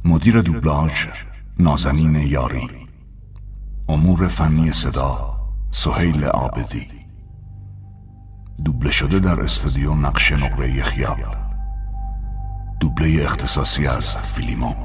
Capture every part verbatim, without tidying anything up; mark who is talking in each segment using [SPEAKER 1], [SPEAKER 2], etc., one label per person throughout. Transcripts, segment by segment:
[SPEAKER 1] مدیر دوبلاژ نازنین یاری، امور فنی صدا سهیل عابدی، دوبله شده در استودیو نقش نقره خیال، دوبله اختصاصی از فیلیمو.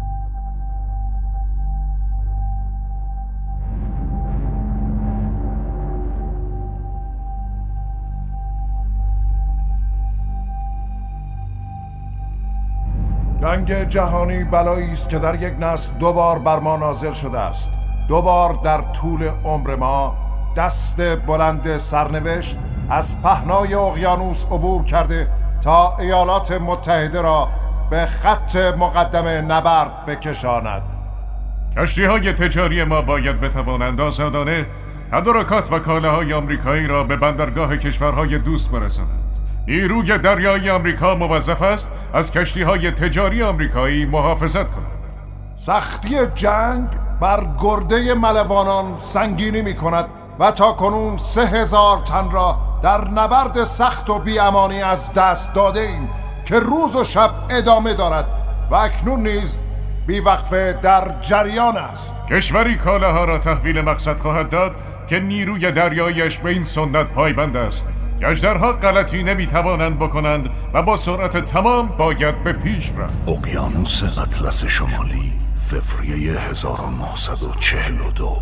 [SPEAKER 2] جنگ جهانی بلایی است که در یک نسل دو بار بر ما نازل شده است. دو بار در طول عمر ما دست بلند سرنوشت از پهنای اقیانوس عبور کرده تا ایالات متحده را به خط مقدم نبرد بکشاند.
[SPEAKER 3] کشتی‌های تجاری ما باید بتوانند آزادانه تدارکات و کالاهای آمریکایی را به بندرگاه کشورهای دوست برسانند. نیروی دریایی آمریکا موظف است از کشتی‌های تجاری آمریکایی محافظت کند.
[SPEAKER 2] سختی جنگ بر گرده ملوانان سنگینی می کند و تا کنون سه هزار تن را در نبرد سخت و بیامانی از دست داده ایم که روز و شب ادامه دارد و اکنون نیز بیوقفه در جریان است.
[SPEAKER 3] کشوری کالاها را تحویل مقصد خواهد داد که نیروی دریایش به این سنت پایبند است. گشترها غلطی نمیتوانند بکنند و با سرعت تمام باید به پیش رفت.
[SPEAKER 1] اقیانوس اطلس شمالی، فوریه هزار و نهصد و چهل و دو.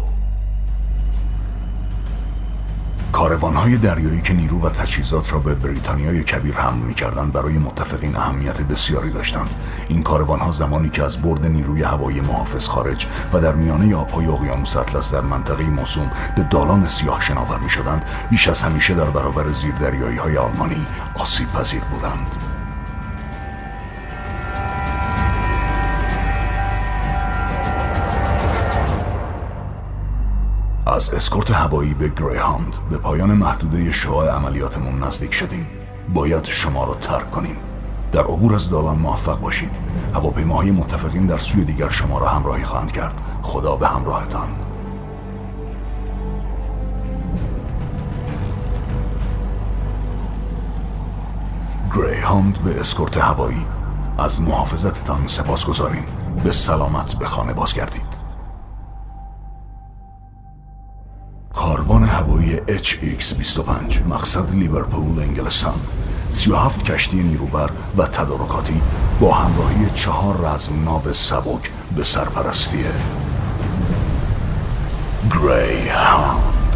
[SPEAKER 1] کاروان‌های دریایی که نیرو و تجهیزات را به بریتانیای کبیر حمل می‌کردند برای متفقین اهمیت بسیاری داشتند. این کاروان‌ها زمانی که از برد نیروی هوایی محافظ خارج و در میانه آب‌های اقیانوس اطلس در منطقه موسوم به دالان سیاه شناور می‌شدند، بیش از همیشه در برابر زیردریایی‌های آلمانی آسیب پذیر بودند. از اسکورت هوایی به گریهاند به پایان محدوده شعاع عملیاتمون نزدیک شدیم. باید شما رو ترک کنیم. در عبور از دالان موفق باشید. هواپیماهای متفقین در سوی دیگر شما را همراهی خواهند کرد. خدا به همراهتان. گریهاند به اسکورت هوایی، از محافظتتان سپاسگزاریم. به سلامت به خانه بازگردید. کاروان هوایی اچ ایکس بیست و پنج مقصد لیورپول انگلستان، سی و هفت کشتی نیروبر و تدارکاتی با همراهی چهار رزم ناو سبک به سرپرستی گریهاند.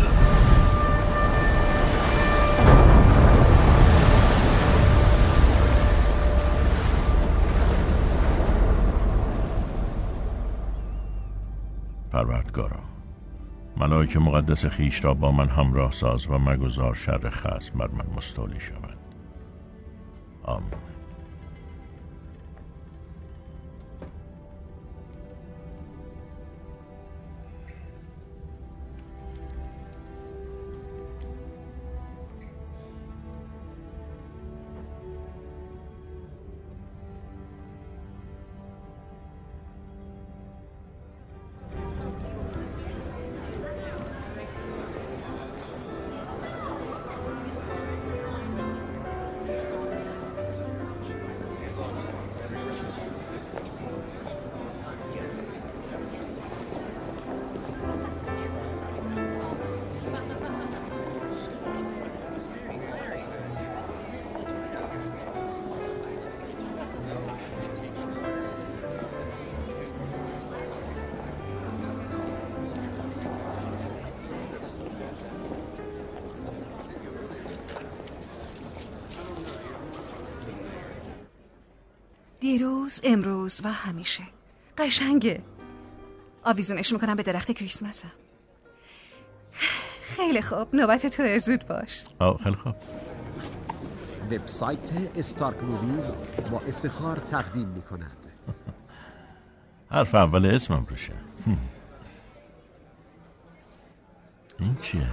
[SPEAKER 4] پروردگارا، ملائک مقدس خیش را با من همراه ساز و مگذار شر خصم بر من مستولی شود. آمین.
[SPEAKER 5] دیروز، امروز و همیشه قشنگه. آویزونش میکنم به درخت کریسمسم. خیلی خوب، نوبت تو، زود باش.
[SPEAKER 4] آه خیلی خوب.
[SPEAKER 6] وبسایت استارک موویز با افتخار تقدیم میکند.
[SPEAKER 4] حرف اول اسمم روشه. این چیه؟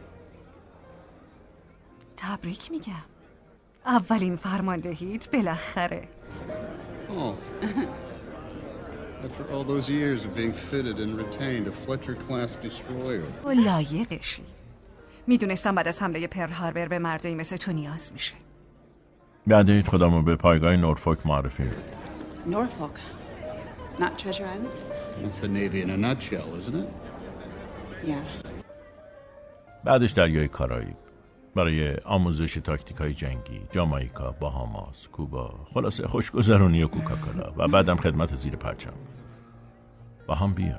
[SPEAKER 5] تبریک میگم، اولین فرماندهیت بالاخره.
[SPEAKER 7] Oh. After all those years of being fitted and retained, a Fletcher-class destroyer.
[SPEAKER 5] و لایقشی. میدونستم بعد از حمله پرل هاربر به مردایی مثل تو نیاز میشه.
[SPEAKER 4] بعدید خودمو به پایگاه نورفولک معرفی.
[SPEAKER 8] نورفولک؟ Not Treasure Island?
[SPEAKER 7] That's the Navy in a nutshell, isn't it?
[SPEAKER 8] Yeah.
[SPEAKER 4] بعدش دریای کارائیب برای آموزش تاکتیک‌های جنگی، جامائیکا، باهاماس، کوبا، خلاصه خوشگذرونی و کوکاکولا و بعدم خدمت زیر پرچم. با هم بیا.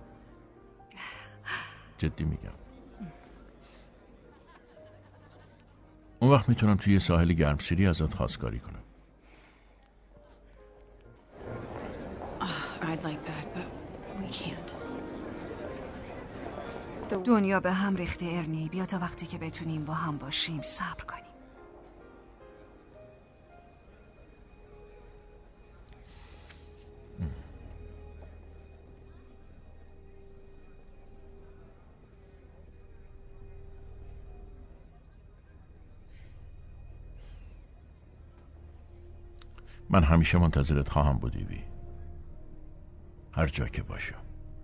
[SPEAKER 4] جدی میگم. اون وقت میتونم توی ساحل گرمسیری ازت خواستگاری کنم.
[SPEAKER 8] Oh, I'd like that, but we can't.
[SPEAKER 5] دنیا به هم ریخته ارنی. بیا تا وقتی که بتونیم با هم باشیم صبر کنیم.
[SPEAKER 4] من همیشه منتظرت خواهم بود ایوی، هر جا که باشم.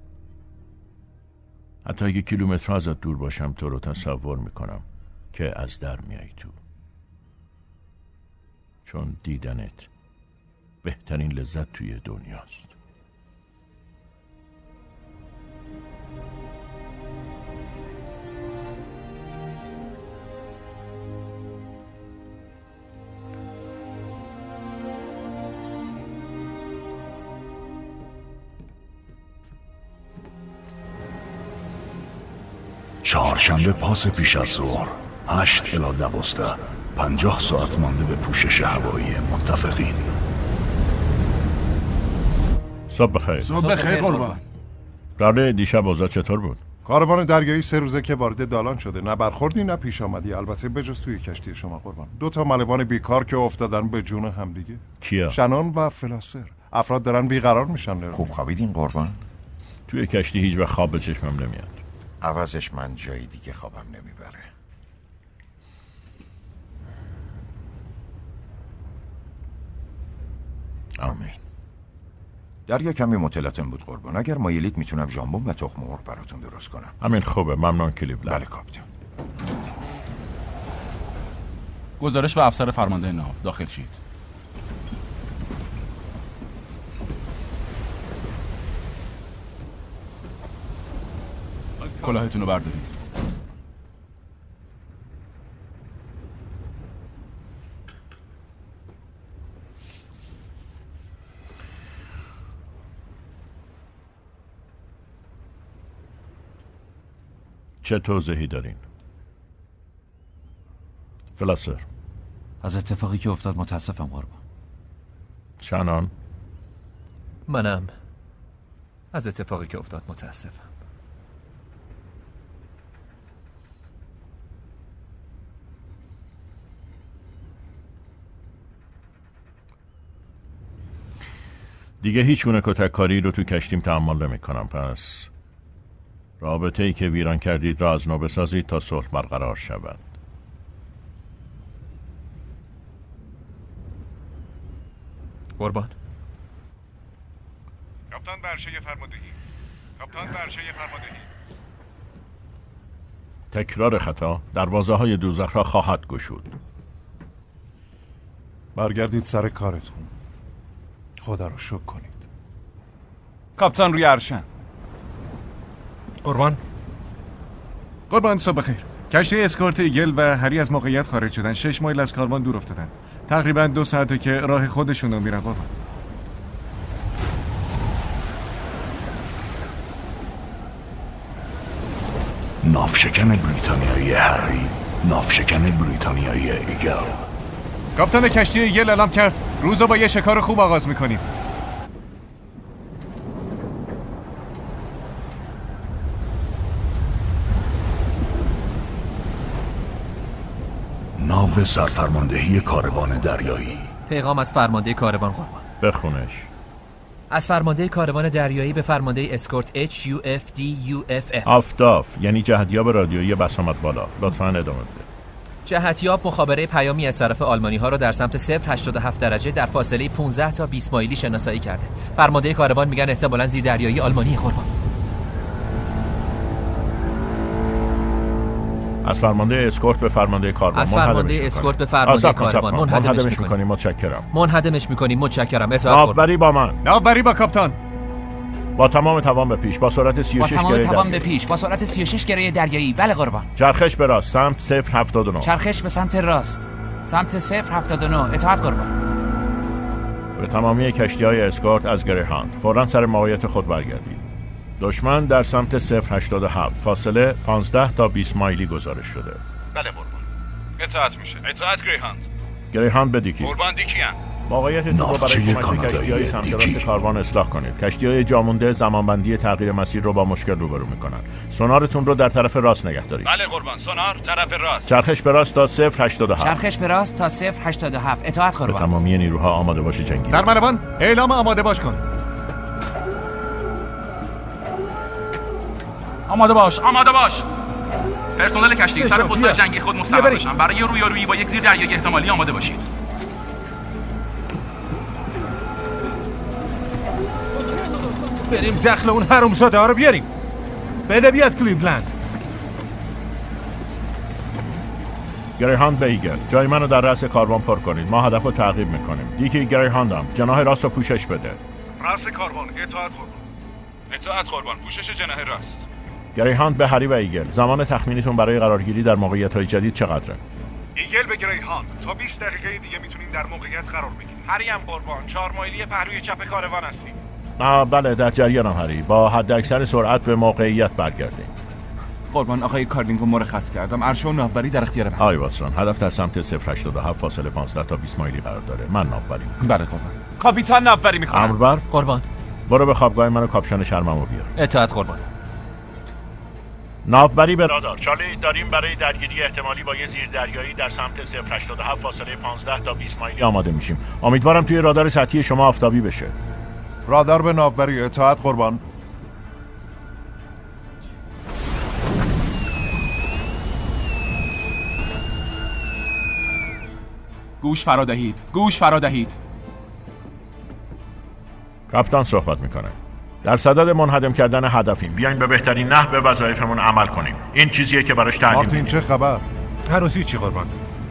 [SPEAKER 4] حتی اگه کیلومترها ازت دور باشم تو رو تصور میکنم که از در میای تو، چون دیدنت بهترین لذت توی دنیاست.
[SPEAKER 1] چهارشنبه پاس پیش از ظهر هشت الی دوازده پنجاه ساعت مانده به پوشش هوایی متفقین.
[SPEAKER 4] صبح بخیر.
[SPEAKER 2] صبح بخیر قربان.
[SPEAKER 4] راه دیشب اوضاع چطور بود؟
[SPEAKER 2] کاروان دریایی سه روزه که وارد دالان شده، نه برخوردی نه پیش آمدی، البته بجز توی کشتی شما قربان. دو تا ملوان بیکار که افتادن به جون همدیگه.
[SPEAKER 4] کیا؟
[SPEAKER 2] شنان و فلاسر. افراد دارن بیقرار میشن.
[SPEAKER 9] خوب خوابیدین قربان؟
[SPEAKER 4] توی کشتی هیچ وقت خواب به چشمم نمیاد.
[SPEAKER 9] عوضش من جایی دیگه خوابم نمیبره. آمین. دریا کمی متلاطم بود قربان. اگر مایلید میتونم ژامبون و تخم مرغ براتون درست کنم.
[SPEAKER 4] همین خوبه، ممنون کلیولند.
[SPEAKER 9] بله کاپیتان.
[SPEAKER 10] گزارش به افسر فرمانده ناو. داخل شید. کلاهتون رو بردارید.
[SPEAKER 4] چه توضیحی دارین؟ فلاسر.
[SPEAKER 11] از اتفاقی که افتاد متاسفم قربان.
[SPEAKER 4] شنان.
[SPEAKER 11] منم از اتفاقی که افتاد متاسفم.
[SPEAKER 4] دیگه هیچ گونه کتککاری رو تو کشتیم تحمل نمی کنم. پس رابطه ای که ویران کردید را از نو بسازید تا صلح برقرار شود.
[SPEAKER 11] قربان.
[SPEAKER 3] کاپیتان برشه فرماندهی. کاپیتان برشه فرماندهی.
[SPEAKER 4] تکرار خطا دروازه های دوزخ را خواهد گشود.
[SPEAKER 2] برگردید سر کارتون. خدا رو شکر کنید.
[SPEAKER 10] کاپیتان روی عرشن.
[SPEAKER 2] قربان.
[SPEAKER 3] قربان صبح بخیر. کشتی اسکورت ایگل و هری از موقعیت خارج شدن. شش مایل از کاروان دور افتادن. تقریبا دو ساعته که راه خودشون رو میرن قربان.
[SPEAKER 1] نافشکن بریتانیایی هری، نافشکن بریتانیایی ایگل.
[SPEAKER 3] کاپیتان کشتی ایگل اعلام کرد روز رو با یه شکار خوب آغاز میکنیم.
[SPEAKER 1] ناو سرفرماندهی کاروان دریایی.
[SPEAKER 11] پیغام از فرمانده کاروان قربان.
[SPEAKER 4] بخونش.
[SPEAKER 11] از فرمانده کاروان دریایی به فرمانده اسکورت اچ یو اف دی یو اف اف.
[SPEAKER 4] آفتاف یعنی جهتیاب رادیویی بسامد بالا. لطفاً ادامه بده.
[SPEAKER 11] جهتیاب مخابره پیامی از طرف آلمانی ها را در سمت صفر و هشتاد و هفت درجه در فاصله پانزده تا بیست مایلی شناسایی کرده. فرمانده کاروان میگن احتمالاً زیر دریایی آلمانی قربان.
[SPEAKER 4] از فرمانده اسکورت به فرمانده کاروان.
[SPEAKER 11] از فرمانده اسکورت به فرمانده کاروان منهدمش می‌کنیم.
[SPEAKER 4] متشکرم.
[SPEAKER 11] منهدمش می‌کنیم. متشکرم. اطاعت قربان.
[SPEAKER 3] ناوبری
[SPEAKER 4] با من.
[SPEAKER 3] ناوبری با کاپیتان.
[SPEAKER 4] با تمام توان به پیش با سرعت سی و شش
[SPEAKER 11] با تمام
[SPEAKER 4] گره
[SPEAKER 11] توان
[SPEAKER 4] دریایی.
[SPEAKER 11] به پیش با سرعت سی و شش گره دریایی. بله قربان.
[SPEAKER 4] چرخش به راست سمت صفر هفتاد و نه.
[SPEAKER 11] چرخش به سمت راست سمت صفر هفتاد و نه. اطاعت قربان.
[SPEAKER 4] به تمامی کشتی‌های اسکورت از گریهاند فوراً سر موقعیت خود برگردید. دشمن در سمت صفر هشتاد و هفت فاصله پانزده تا بیست مایلی گزارش شده.
[SPEAKER 12] بله قربان. اطاعت میشه. اطاعت گریهاند.
[SPEAKER 4] گریهاند به دیکی.
[SPEAKER 12] قربان دیکیان.
[SPEAKER 4] موقعیتتون رو برای کمک به کشتی‌های سمت راست کاروان اصلاح کنید. کشتی‌های جامونده زمانبندی تغییر مسیر رو با مشکل روبرو می‌کنن. سونارتون رو در طرف راست نگه دارید.
[SPEAKER 12] بله قربان. سونار طرف راست.
[SPEAKER 4] چرخش به راست تا صفر هشتاد و هفت.
[SPEAKER 11] چرخش به راست تا صفر هشتاد و هفت. اطاعت قربان.
[SPEAKER 4] به تمامی نیروها آماده باش جنگی.
[SPEAKER 3] سرمنوان اعلام آماده باش کن.
[SPEAKER 10] آماده باش. آماده باش. پرسنل کشتی سر پست جنگی خود مستقر بشن. برای رویارویی با یک زیر دریایی احتمالی آماده باشید.
[SPEAKER 2] بریم دخل اون حرومزاده ها رو بیاریم. بده بیاد کلیولند.
[SPEAKER 4] گریهاند به ایگل جای منو در رأس کاروان پر کنید. ما هدف رو تعقیب میکنیم. دیکی گریهاندم جناح راست رو پوشش بده.
[SPEAKER 12] راست کاروان اطاعت قربان. اطاعت قربان. پوشش جناح راست.
[SPEAKER 4] گریهاند به هری و ایگل زمان تخمینیتون برای قرارگیری در موقعیت‌های جدید چقدره؟
[SPEAKER 12] ایگل به گریهاند تا بیست دقیقه دیگه میتونیم در موقعیت قرار بگیریم. هری هم قربان. چهار مایلی پهلوی چپ کاروان هستیم.
[SPEAKER 4] آه بله در جریانم هری. با حد اکثر سرعت به موقعیت برگردیم.
[SPEAKER 10] قربان آقای کارلینگو مرخص کردم. عرشه و ناوبری در اختیار من.
[SPEAKER 4] آقای واتسون هدف در سمت صفر هشتاد و هفت فاصله پانزده تا بیست مایلی قرار داره. من ناوبری میکنم.
[SPEAKER 10] بله قربان. کاپیتان ناوبری میکنم.
[SPEAKER 4] امر بر
[SPEAKER 11] قربان.
[SPEAKER 4] برو به خوابگاه منو کاپشن شرممو بیار.
[SPEAKER 11] اطاعت قربان.
[SPEAKER 4] ناوبری به رادار. چارلی داریم برای درگیری احتمالی با یه زیر دریایی در سمت صفر هشتاد و هفت فاصله پانزده تا بیست مایلی آماده میشیم. امیدوارم توی رادار سطحی شما آفتابی بشه.
[SPEAKER 2] رادار به ناوبری. اطاعت قربان.
[SPEAKER 10] گوش فرا دهید. گوش فرا دهید.
[SPEAKER 4] کاپیتان صحبت میکنه. در صدد منهدم کردن هدفیم. بیاین به بهترین نحو به وظایفمون عمل کنیم. این چیزیه که براش تعلیم
[SPEAKER 2] مارتین چه خبر؟ هنوزی چی قربان؟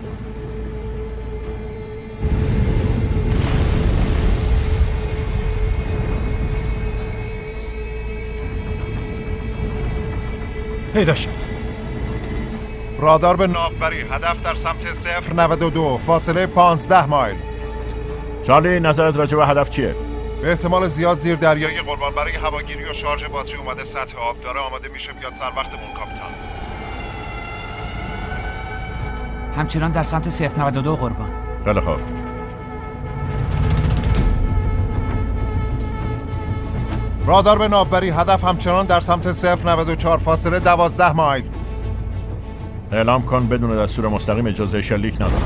[SPEAKER 2] پیدا شد. رادار به ناوبری. هدف در سمت صفر نود و دو فاصله پانزده مایل.
[SPEAKER 4] چارلی نظرت راجع به هدف چیه؟
[SPEAKER 2] به احتمال زیاد زیر دریایی قربان. برای هواگیری و شارژ باتری اومده سطح آب داره. آماده میشه بیاد سر وقتمون کاپیتان.
[SPEAKER 11] همچنان در سمت صفر نود و دو قربان.
[SPEAKER 4] خیلی خوب.
[SPEAKER 2] رادار به ناوبری. هدف همچنان در سمت صفر نود و چهار فاصله دوازده مایل.
[SPEAKER 4] اعلام کن بدون دستور مستقیم اجازه شلیک ندارم.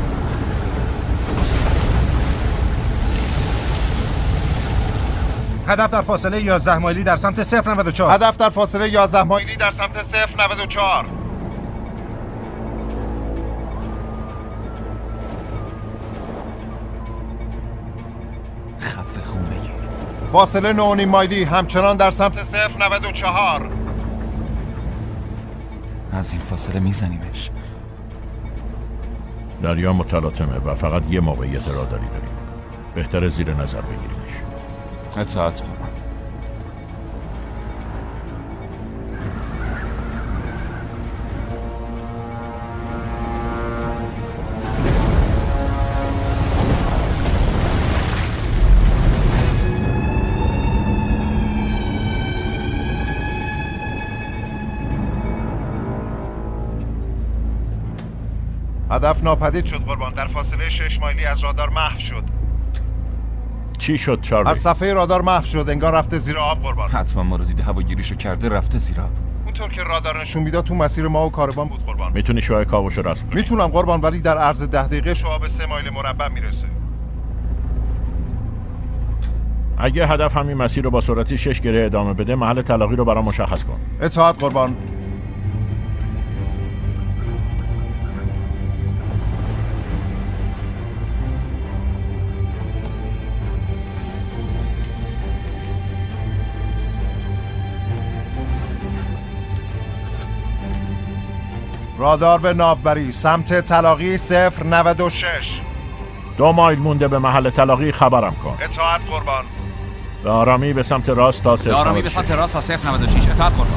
[SPEAKER 2] هدف در فاصله یازده مایلی در سمت صفر نود و چهار. هدف در فاصله یازده مایلی در سمت صفر نود و چهار.
[SPEAKER 10] خفه خون بگیر.
[SPEAKER 2] فاصله نه و نیم مایلی همچنان در سمت صفر نود و چهار.
[SPEAKER 10] از این فاصله میزنیمش.
[SPEAKER 4] دریا متلاطمه و فقط یه موقعیت راداری داریم. بهتره زیر نظر بگیریمش.
[SPEAKER 10] اطاعت قربان.
[SPEAKER 2] هدف ناپدید شد قربان. در فاصله شش مایلی از رادار محو شد.
[SPEAKER 4] چی شد چارلی؟
[SPEAKER 2] از صفحه رادار محو شد. انگار رفته زیر آب قربان.
[SPEAKER 10] حتما ما رو دیده هواگیریشو کرده رفته زیر آب.
[SPEAKER 2] اونطور که رادار نشون میداد تو مسیر ما و کاروان بود قربان.
[SPEAKER 4] میتونی شعاع کاوشو رسم کنی؟
[SPEAKER 2] میتونم قربان ولی در عرض ده دقیقه شعاع به سه مایل مربع میرسه.
[SPEAKER 4] اگه هدف همین مسیر رو با سرعت شش گره ادامه بده محل تلاقی رو برام مشخص کن.
[SPEAKER 2] اطاعت قربان. رادار به ناوبری. سمت تلاقی صفر نود و شش.
[SPEAKER 4] دو مایل مونده به محل تلاقی خبرم کن.
[SPEAKER 2] اطاعت قربان.
[SPEAKER 4] به آرامی به سمت راست تا صفر
[SPEAKER 10] به آرامی به سمت راست تا صفر نود و شش. اطاعت قربان.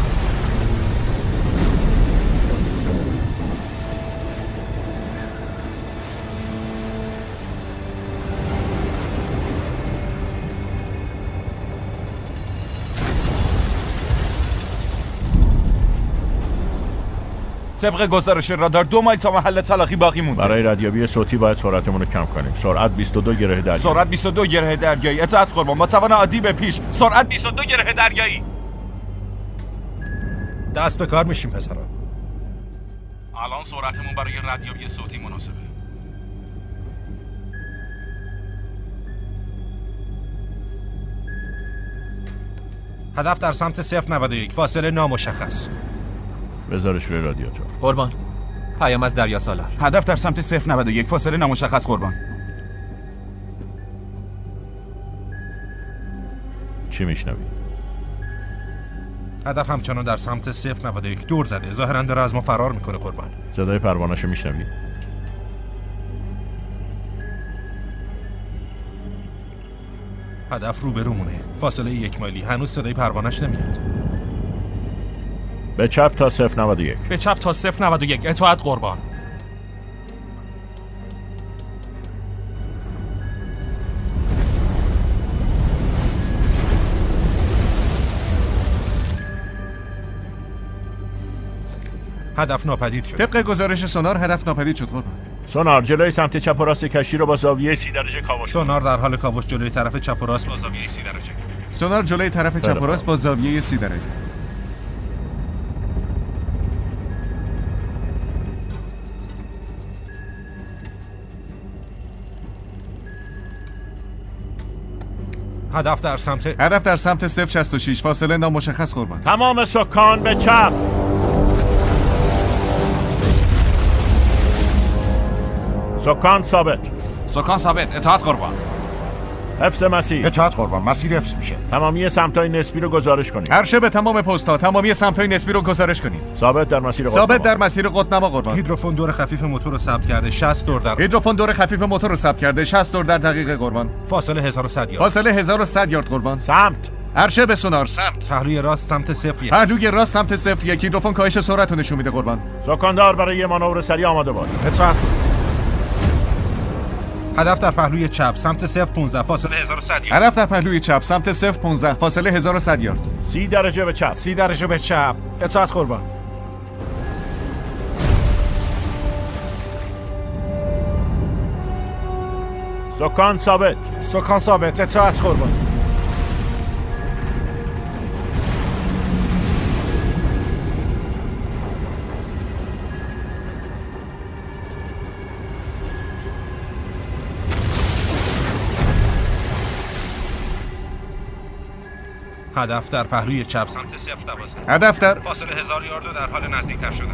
[SPEAKER 13] طبق گزارش رادار دو مایل تا محل تلاقی باقی مونده.
[SPEAKER 4] برای ردیابی صوتی باید سرعتمون رو کم کنیم. سرعت بیست و دو گره دریایی.
[SPEAKER 13] سرعت بیست و دو گره دریایی. اطاعت قربان. با توان عادی به پیش. سرعت بیست و دو گره دریایی.
[SPEAKER 14] دست به کار میشیم پسرا.
[SPEAKER 10] الان سرعتمون برای ردیابی صوتی مناسبه.
[SPEAKER 14] هدف در سمت صفر نود و یک. فاصله نامشخص.
[SPEAKER 4] بذارش روی رادیاتور.
[SPEAKER 11] قربان. پیام از دریا سالار.
[SPEAKER 13] هدف در سمت صفر نود و یک. فاصله نامشخص قربان.
[SPEAKER 4] چی میشنوی؟
[SPEAKER 14] هدف همچنان در سمت صفر نود و یک دور زده. ظاهراً داره از ما فرار میکنه قربان.
[SPEAKER 4] صدای پروانه‌شو میشنوی؟
[SPEAKER 14] هدف روبرومونه. فاصله یک مایلی. هنوز صدای پروانه‌اش نمیاد.
[SPEAKER 4] به چپ تا صفر نود و یک.
[SPEAKER 10] به چپ تا صفر نود و یک. اطاعت قربان.
[SPEAKER 14] هدف ناپدید شد.
[SPEAKER 3] طبق گزارش سونار هدف ناپدید شد قربان.
[SPEAKER 4] سونار جلوی سمت چپ و راست کشتی رو با زاویه سی درجه کاوش.
[SPEAKER 14] سونار در حال کاوش جلوی طرف چپ و راست با زاویه سی درجه.
[SPEAKER 3] سونار جلوی طرف چپ و راست با زاویه سی درجه.
[SPEAKER 14] هدف در سمت
[SPEAKER 3] هدف در سمت صفر شصت و شش. فاصله نامشخص قربان.
[SPEAKER 4] تمام سکان به چپ. سکان ثابت.
[SPEAKER 10] سکان ثابت. اطاعت قربان.
[SPEAKER 4] حفظ مسیر.
[SPEAKER 2] اطاعت قربان. مسیر حفظ میشه.
[SPEAKER 4] تمامی سمت‌های نسبی رو گزارش کنید.
[SPEAKER 3] هر شب تمام پست‌ها تمامی سمت‌های نسبی رو گزارش کنید.
[SPEAKER 4] ثابت در مسیر قطب.
[SPEAKER 3] ثابت در مسیر قطب قربان.
[SPEAKER 14] هیدروفون دور خفیف موتور رو ثبت کرده. شصت دور در
[SPEAKER 3] هیدروفون دور خفیف موتور رو ثبت کرده. شصت دور در دقیقه قربان.
[SPEAKER 14] فاصله هزار و صد یارد.
[SPEAKER 3] فاصله هزار و صد یارد قربان.
[SPEAKER 4] سمت.
[SPEAKER 3] عرشه به سونار. سمت.
[SPEAKER 14] پهلوی راست سمت صفر یک.
[SPEAKER 3] پهلوی راست سمت صفر یک. هیدروفون کاهش سرعت رو نشون میده قربان.
[SPEAKER 4] سکاندار برای یه مانور سریع آماده باش.
[SPEAKER 14] اطاعت. هدف در پهلوی چپ سمت صفر پانزده. فاصله هزار و صد یارد.
[SPEAKER 3] هدف در پهلوی چپ سمت صفر پانزده. فاصله هزار و صد یارد.
[SPEAKER 4] سی درجه به چپ.
[SPEAKER 14] سی درجه به چپ. اطاعت قربان.
[SPEAKER 4] سکان ثابت.
[SPEAKER 14] سکان ثابت. اطاعت قربان. هدف در پهلوی چپ سمت صفر دوازده.
[SPEAKER 3] هدف در
[SPEAKER 14] فاصله هزار یارد و در حال نزدیکتر شدن.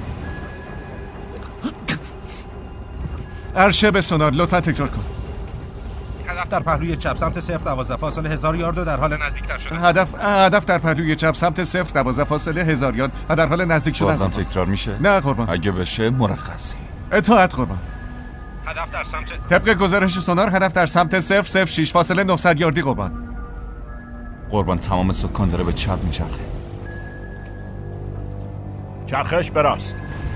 [SPEAKER 3] عرشه به سونار. لطفا تکرار کن.
[SPEAKER 14] هدف در پهلوی چپ سمت صفر دوازده. فاصله هزار یارد و در حال نزدیکتر شدن.
[SPEAKER 3] هدف هدف در پهلوی چپ سمت صفر دوازده. فاصله هزار یارد و در حال نزدیک شدن.
[SPEAKER 13] بازم تکرار میشه؟
[SPEAKER 3] نه قربان.
[SPEAKER 13] اگه بشه مرخصی.
[SPEAKER 3] اطاعت قربان.
[SPEAKER 14] هدف در سمت
[SPEAKER 3] طبق گزارش سونار هدف در سمت صفر صفر شش. فاصله نهصد یاردی قربان.
[SPEAKER 13] قربان تمام سکان داره به چپ میچرخه.
[SPEAKER 4] چرخش به راست.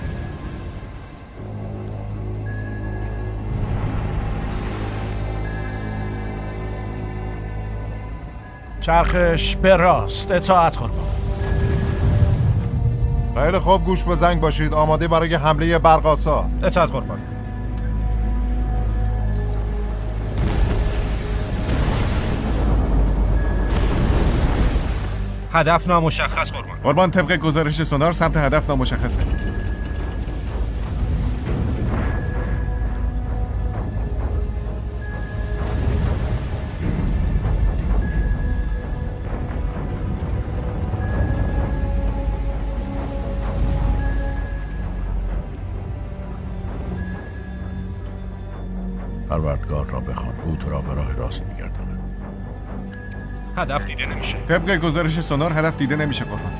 [SPEAKER 14] چرخش به راست. اطاعت قربان.
[SPEAKER 2] خیلی خوب گوش به زنگ باشید. آماده برای حمله برق‌آسا.
[SPEAKER 14] اطاعت قربان. هدف نامشخص قربان.
[SPEAKER 3] قربان طبق گزارش سونار سمت هدف نامشخصه.
[SPEAKER 4] پروردگار را بخوان. او تو را به راه راست می‌گرداند.
[SPEAKER 14] هدف دیده نمیشه.
[SPEAKER 3] طبق گزارش سونار هدف دیده نمیشه قربان.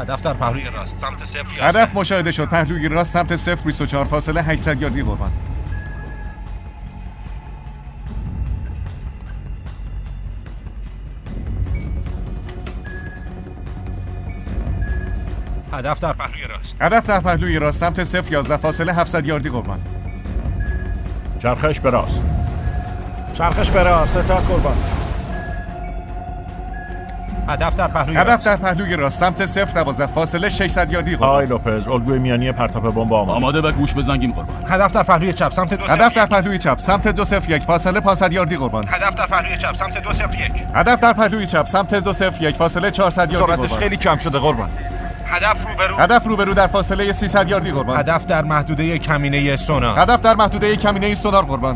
[SPEAKER 14] هدف در پهلوی راست سمت صفر.
[SPEAKER 3] هدف مشاهده شد. پهلوی راست سمت صفر بیست و چهار فاصله هشتصد یاردی قربان.
[SPEAKER 14] هدف در پهلوی راست.
[SPEAKER 3] هدف در پهلوی راست سمت صفر یازده فاصله هفتصد یاردی قربان.
[SPEAKER 4] چرخش به راست.
[SPEAKER 14] چرخش به راست. اطاعت قربان. هدف در پهلوی
[SPEAKER 3] هدف
[SPEAKER 14] راست.
[SPEAKER 3] در پهلوی راست سمت صفر دوازده فاصله ششصد یاردی قربان.
[SPEAKER 4] آی لوپز الگوی میانی پرتاب بمب آماده.
[SPEAKER 10] آماده به گوش بزنگیم قربان.
[SPEAKER 14] هدف در پهلوی چپ سمت دو
[SPEAKER 3] هدف در پهلوی چپ سمت دو صفر یک فاصله پانصد یاردی قربان.
[SPEAKER 14] هدف در پهلوی چپ سمت دو صفر یک.
[SPEAKER 3] هدف در پهلوی چپ سمت دو صفر یک فاصله چهارصد یاردی قربان.
[SPEAKER 13] سرعتش خیلی کم شده قربان.
[SPEAKER 14] هدف روبرو.
[SPEAKER 3] هدف روبرو در فاصله سیصد یاردی قربان.
[SPEAKER 14] هدف در محدوده کمینه سونار.
[SPEAKER 3] هدف در محدوده کمینه سونار قربان.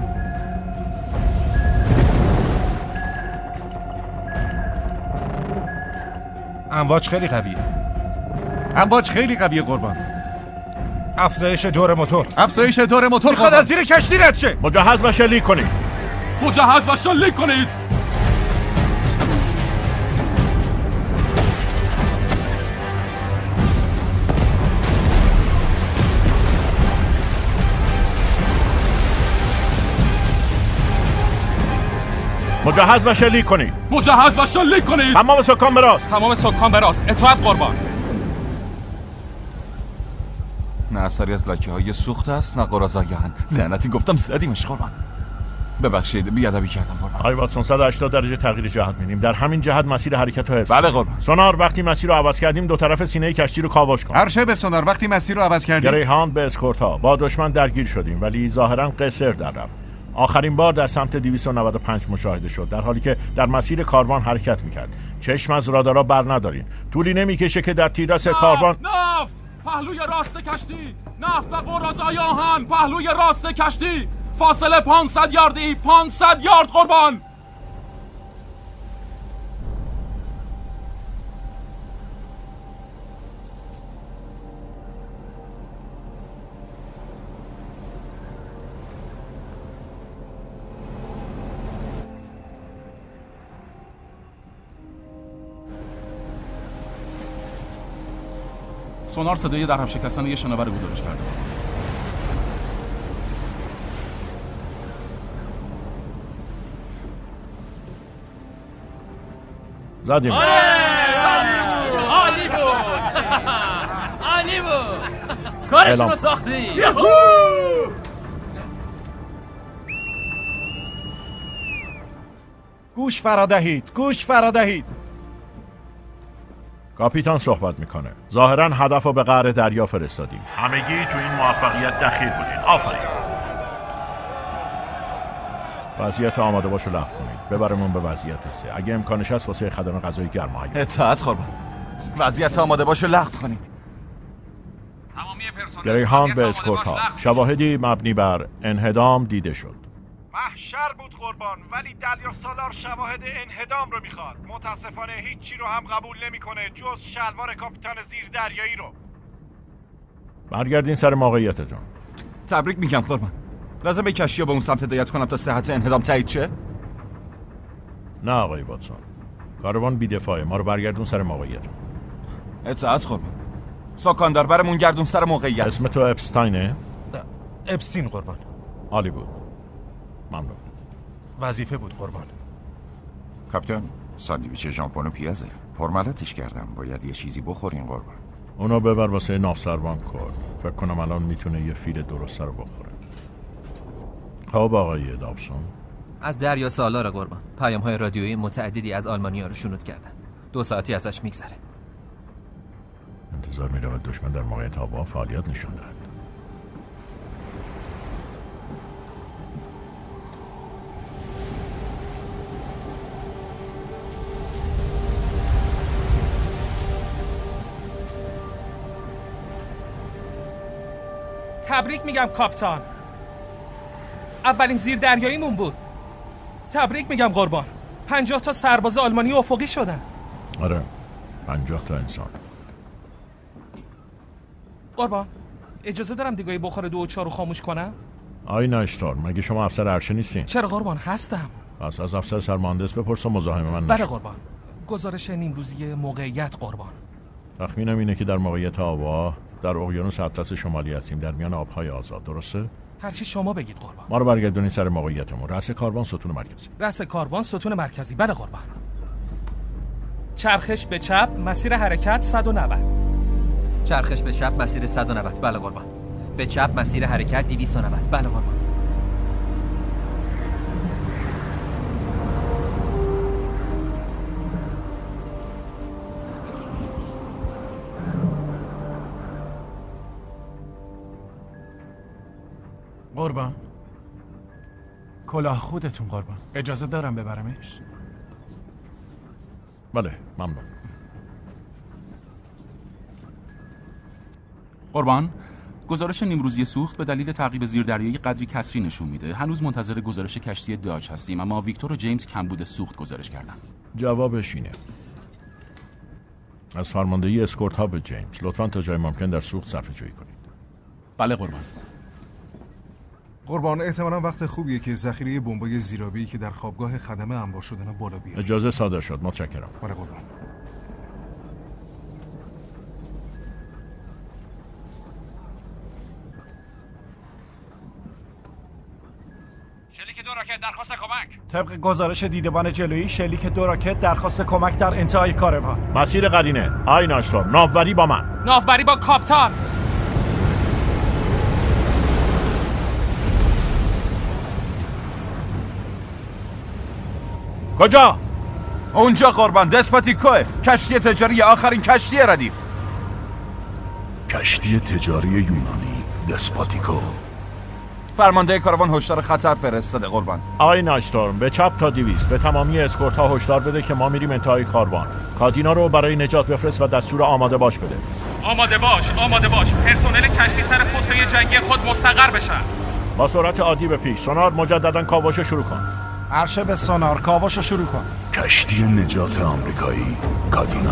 [SPEAKER 14] امواج خیلی قویه.
[SPEAKER 3] امواج خیلی قویه قربان.
[SPEAKER 14] افزایش دور موتور.
[SPEAKER 3] افزایش دور موتور.
[SPEAKER 14] میخواد از زیر کشتی رد شه.
[SPEAKER 4] مجهز و شلیک کنید.
[SPEAKER 10] مجهز و شلیک کنید.
[SPEAKER 4] مجهز و شلیک کنید.
[SPEAKER 10] مجهز و شلیک کنید.
[SPEAKER 4] تمام سکان به راست.
[SPEAKER 10] تمام سکان به راست. اطاعت قربان.
[SPEAKER 13] نه اثری از لکه های سوخت است نه قرازایان. لعنتی گفتم زدیمش قربان. ببخشید بیادبی کردم قربان.
[SPEAKER 4] آقای واتسون صد و هشتاد درجه تغییر جهت میدیم. در همین جهت مسیر حرکت رو حفظ.
[SPEAKER 13] بله قربان.
[SPEAKER 4] سونار وقتی مسیر رو عوض کردیم دو طرف سینه کشتی رو کاوش کن.
[SPEAKER 3] عرشه به سونار وقتی مسیر رو عوض کردیم.
[SPEAKER 4] گریهاند به اسکورت ها با دشمن درگیر شدیم ولی ظاهرا قصر در رفت. آخرین بار در سمت دویست و نود و پنج مشاهده شد در حالی که در مسیر کاروان حرکت میکرد. چشم از رادارا بر ندارین. طولی نمیکشه که در تیراس کاروان.
[SPEAKER 10] نفت پهلوی راست کشتی. نفت و قرازای آهن پهلوی راست کشتی. فاصله پانصد یاردی. پانصد یارد قربان. سونار صدای در هم شکستن یه شناور گزارش کرده.
[SPEAKER 4] زدیم.
[SPEAKER 11] عالی بود. عالی بود. کارشون رو ساختی.
[SPEAKER 14] گوش فرادهید. گوش فرادهید.
[SPEAKER 4] کاپیتان صحبت میکنه. ظاهرا هدف رو به قعر دریا فرستادیم. همگی تو این موفقیت دخیل بودین. آفرین. وضعیت آماده باش و لغو کنید. ببرمون به وضعیت سه. اگه امکانش هست واسه خدمه غذای گرم حیات.
[SPEAKER 13] اطاعت قربان. وضعیت آماده باش و لغو کنید.
[SPEAKER 4] گریهاند به اسکورت ها. شواهدی مبنی بر انهدام دیده شد.
[SPEAKER 12] محشر بود قربان ولی دریا سالار شواهد انهدام رو میخواد. متاسفانه هیچی رو هم قبول نمیکنه جز شلوار کاپیتان زیر دریایی رو.
[SPEAKER 4] برگردین سر موقعیتتون.
[SPEAKER 13] تبریک میگم قربان. لازم به کشتی به اون سمت هدایت کنم تا صحت انهدام تایید شه؟
[SPEAKER 4] نه آقای واتسون. کاروان بی‌دفاعه. ما رو برگردون سر موقعیتون.
[SPEAKER 13] اطاعت قربان. ساکاندار برمون گردون سر موقعیت.
[SPEAKER 4] اسم تو اپستاینه؟
[SPEAKER 14] اپستین قربان.
[SPEAKER 4] عالی بود. ممنون.
[SPEAKER 14] وظیفه بود قربان.
[SPEAKER 9] کاپیتان ساندویچ ژامبون و پیازه. پرملتش کردم. باید یه چیزی بخورین قربان.
[SPEAKER 4] اونو ببر واسه نافسروان کرد. فکر کنم الان میتونه یه فیل درسته رو بخوره. خب آقای دابسون.
[SPEAKER 11] از دریا سالار قربان. پیام های رادیویی متعددی از آلمانی‌ها رو شنود کردن. دو ساعتی ازش میگذره.
[SPEAKER 4] انتظار می‌رود دشمن در موقعیت آبا فعالیت نشون دهد.
[SPEAKER 15] تبریک میگم کاپتان. اولین زیر دریاییمون بود. تبریک میگم قربان. پنجاه تا سرباز آلمانی افقی شدن.
[SPEAKER 4] آره پنجاه تا انسان.
[SPEAKER 15] قربان اجازه دارم دیگه بخار دو و چهار رو خاموش کنم؟
[SPEAKER 4] آی نایشتار مگه شما افسر ارشد نیستین؟
[SPEAKER 15] چرا قربان هستم.
[SPEAKER 4] پس از افسر سرمهندس بپرس و مزاحم من نشو.
[SPEAKER 15] بله قربان. گزارش نیمروزی موقعیت قربان.
[SPEAKER 4] تخمینم اینه که در موقعیت آوا در اقیانوس اطلس شمالی هستیم، در میان آبهای آزاد. درسته؟
[SPEAKER 15] هرچی شما بگید قربان.
[SPEAKER 4] ما رو برگردونید سر موقعیتمون. رأس کاروان ستون مرکزی.
[SPEAKER 15] رأس کاروان ستون مرکزی. بله قربان. چرخش به چپ مسیر حرکت صد و نود.
[SPEAKER 11] چرخش به چپ مسیر صد و نود. بله قربان. به چپ مسیر حرکت دویست و نود. بله قربان.
[SPEAKER 16] قربان، کلاه خودتون قربان. اجازه دارم ببرمش؟
[SPEAKER 4] بله ممنون.
[SPEAKER 10] قربان، گزارش نیمروزی سوخت به دلیل تعقیب زیردریایی قدری کسری نشون میده. هنوز منتظر گزارش کشتی داج هستیم، اما ویکتور و جیمز کمبود سوخت گزارش کردن.
[SPEAKER 4] جوابش اینه. از فرماندهی اسکورت ها به جیمز، لطفاً تا جای ممکن در سوخت صرفه جویی کنید.
[SPEAKER 10] بله قربان.
[SPEAKER 14] قربان، احتمالاً وقت خوبیه که ذخیره بمبای زیرابی که در خوابگاه خدمه انبار شدن بالا بیاد.
[SPEAKER 4] اجازه صادر شد. متشکرم.
[SPEAKER 14] بله قربان.
[SPEAKER 12] شلیک دو راکت درخواست کمک.
[SPEAKER 16] طبق گزارش دیدبان جلویی، شلیک دو راکت درخواست کمک در انتهای کاروان.
[SPEAKER 4] مسیر قرینه. آی ناشتور، ناوبری با من.
[SPEAKER 15] ناوبری با کاپتان.
[SPEAKER 13] کجا؟ اونجا قربان. دسپاتیکوه، کشتی تجاری آخرین کشتی ردیف.
[SPEAKER 1] کشتی تجاری یونانی دسپاتیکو.
[SPEAKER 13] فرمانده کاروان هشدار خطر فرستاده قربان.
[SPEAKER 4] آقای ناشتورم، به چپ تا دویست به تمامی اسکورت ها هشدار بده که ما میریم انتهای کاروان. کادینا رو برای نجات بفرست و دستور آماده باش بده.
[SPEAKER 15] آماده باش، آماده باش. پرسنل کشتی سر فوسه جنگی خود مستقر بشن.
[SPEAKER 4] با سرعت عادی به پیش. سونار مجددا کاوش شروع کن.
[SPEAKER 16] عرشه به سونار، کاوش شروع کن.
[SPEAKER 1] کشتی نجات آمریکایی کادینا.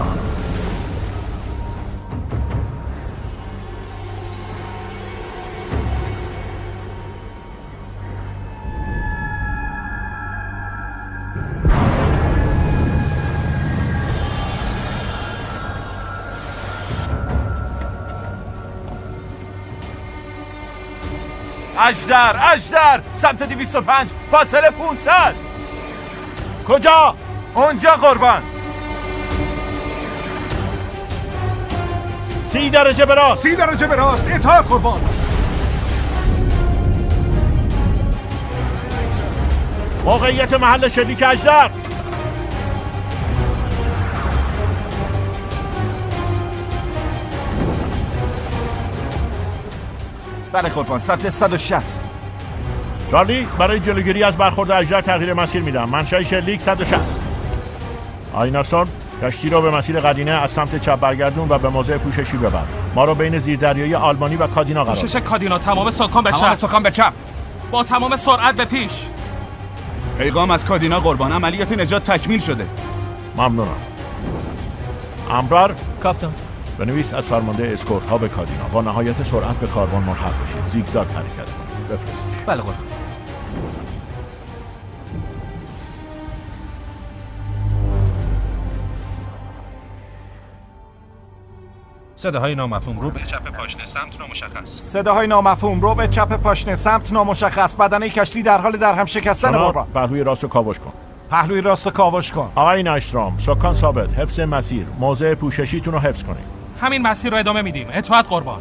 [SPEAKER 13] اژدر، اژدر، سمت دویست و پنج، فاصله پانصد.
[SPEAKER 4] کجا؟
[SPEAKER 13] اونجا قربان.
[SPEAKER 4] سی درجه به راست.
[SPEAKER 14] سی درجه به راست. اطاعت قربان.
[SPEAKER 4] موقعیت محل شلیک اژدر.
[SPEAKER 13] بله قربان، سمت صد و شصت.
[SPEAKER 4] چارلی، برای جلوگیری از برخورد اژدر تغییر مسیر میدم. منشأ شلیک صد و شصت. آیناستون، کشتی رو به مسیر قدینه از سمت چپ برگردون و به موضع پوششی ببر. ما رو بین زیردریایی آلمانی و کادینا قرار بده.
[SPEAKER 15] پوشش کادینا، تمام سکان به چپ.
[SPEAKER 13] تمام سکان به چپ.
[SPEAKER 15] با تمام سرعت به پیش.
[SPEAKER 10] پیغام از کادینا قربان، عملیات نجات تکمیل شده.
[SPEAKER 4] ممنونم. امرار،
[SPEAKER 11] کاپتان.
[SPEAKER 4] بنویس از فرمانده اسکورت ها به کادینا با نهایت سرعت به کاروان ملحق بشید. زیگزاگ حرکت کنید. بفرستید.
[SPEAKER 11] بله قربان.
[SPEAKER 14] صداهای نامفهوم رو
[SPEAKER 12] به چپ پاشنه سمت نامشخص.
[SPEAKER 16] صداهای نامفهوم رو به چپ پاشنه سمت نامشخص. بدنه کشتی در حال در هم شکستن قربان.
[SPEAKER 4] پهلوی راست رو کاوش کن.
[SPEAKER 16] پهلوی راست رو کاوش کن.
[SPEAKER 4] آقای ناشترام، سکان ثابت. حفظ مسیر. موضع پوششیتون رو حفظ کنید.
[SPEAKER 15] همین مسیر رو ادامه میدیم. اطاعت قربان.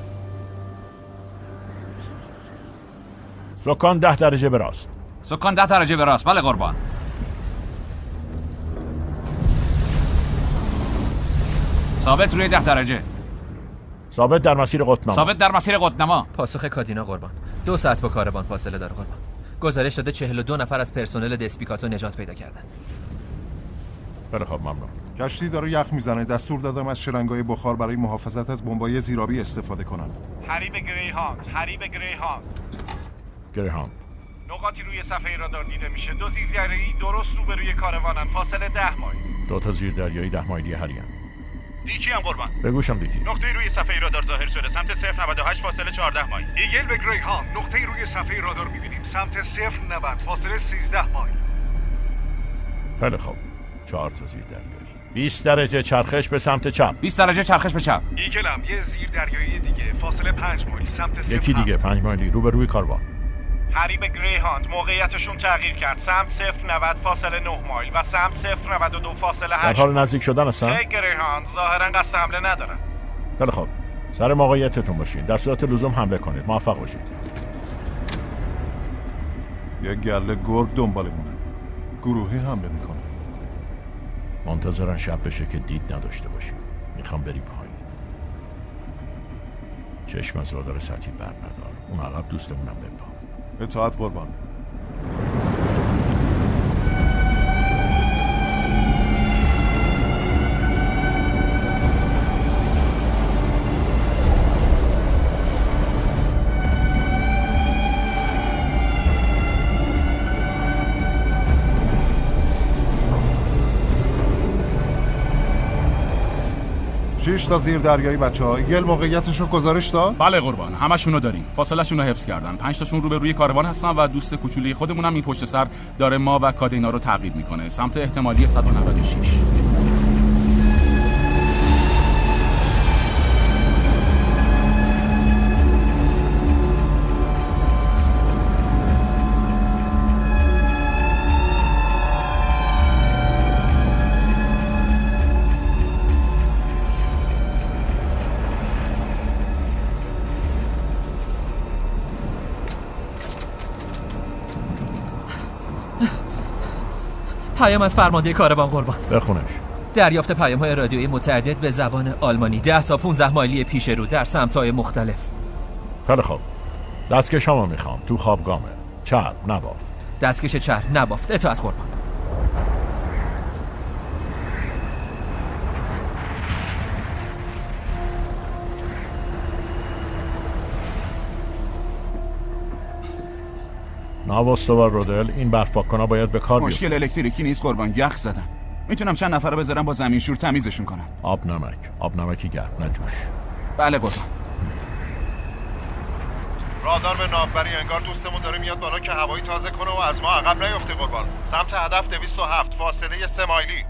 [SPEAKER 4] سکان ده درجه به راست.
[SPEAKER 13] سکان ده درجه به راست. بله قربان. ثابت روی ده درجه.
[SPEAKER 4] ثابت در مسیر قطب‌نما.
[SPEAKER 13] ثابت در مسیر قطب‌نما.
[SPEAKER 11] پاسخ کادینا قربان. دو ساعت با کاروان فاصله داره قربان. گزارش داده چهل و دو نفر از پرسنل دسپیکاتو نجات پیدا کردن.
[SPEAKER 4] بله خب ممنون.
[SPEAKER 2] کشتی داره یخ میزنه. دستور دادم از شلنگای بخار برای محافظت از بمبای زیرابی استفاده کنن.
[SPEAKER 12] حریب گریهاند، حریب گریهاند.
[SPEAKER 4] گریهاند.
[SPEAKER 12] نقاطی روی صفحه رادار دیده میشه. دو زیردریایی درست روبروی کاروانن. فاصله ده مایل.
[SPEAKER 4] دو تا زیردریایی ده مایلی هرین.
[SPEAKER 12] دیکی هم قربان.
[SPEAKER 4] بگوشم دیکی.
[SPEAKER 12] نقطه روی صفحه رادار ظاهر شده. سمت صفر نود و هشت فاصله چهارده مایل. ایگل به گریهاند. نقطه روی صفحه رادار میبینیم. سمت صفر نود فاصله سیزده مایل.
[SPEAKER 4] خیلی خوب. چهار تا زیردریایی. بیست درجه چرخش به سمت چپ.
[SPEAKER 10] بیست درجه چرخش به چپ.
[SPEAKER 12] ایگلم یه زیر دریایی دیگه، فاصله پنج مایل سمت صفر.
[SPEAKER 4] یکی دیگه پنج مایلی رو به روی کاروان.
[SPEAKER 12] حریب گریهاند موقعیتشون تغییر کرد. سمت صفر نود فاصله نه مایل و سمت صفر نود و دو فاصله هشت.
[SPEAKER 4] در حال نزدیک شدن هستن؟
[SPEAKER 12] ای گریهاند ظاهرا قصد حمله ندارن.
[SPEAKER 4] خیلی خوب. سر موقعیتتون باشین. در صورت لزوم حمله کنید. موفق باشید.
[SPEAKER 2] یه گله گرگ دنبالمونه. گروهی حمله میکنه.
[SPEAKER 4] منتظرن شب بشه که دید نداشته باشیم. میخوام بری پایین. چشم از رادار سطحی بر ندار. اون عقب دوستمونم بپا.
[SPEAKER 2] اطاعت قربان. شش تا زیر دریایی بچه‌ها. یل موقعیتش رو گزارش داد؟
[SPEAKER 10] بله قربان، همشونو داریم. فاصله شون رو حفظ کردن. پنج تاشون رو به روی کاروان هستن و دوست کوچولی خودمونم این پشت سر داره ما و کادینا رو تعقیب میکنه. سمت احتمالی صد و نود و شش.
[SPEAKER 11] پیام از فرمانده کاروان قربان.
[SPEAKER 4] بخونش.
[SPEAKER 11] دریافت پیام‌های رادیویی متعدد به زبان آلمانی ده تا پانزده مایلی پیش رو در سمت‌های مختلف.
[SPEAKER 4] خیلی خوب. دستکشامو میخوام. تو خوابگاهه. چرب نبافت.
[SPEAKER 11] دستکش چرب نبافت. اطاعت قربان.
[SPEAKER 4] ناواستوار رودل، این برف پاک‌کن‌ها باید به کار بیفتن.
[SPEAKER 10] مشکل الکتریکی نیست قربان، یخ زدم. میتونم چند نفر رو بذارم با زمین شور تمیزشون کنم.
[SPEAKER 4] آب نمک، آب نمکی گرم، نه جوش.
[SPEAKER 10] بله قربان.
[SPEAKER 12] رادار به ناوبری، انگار دوستمون داره میاد بالا که هوایی تازه کنه و از ما عقب نیفته قربان. سمت هدف دویست و هفت، فاصله سه مایلی.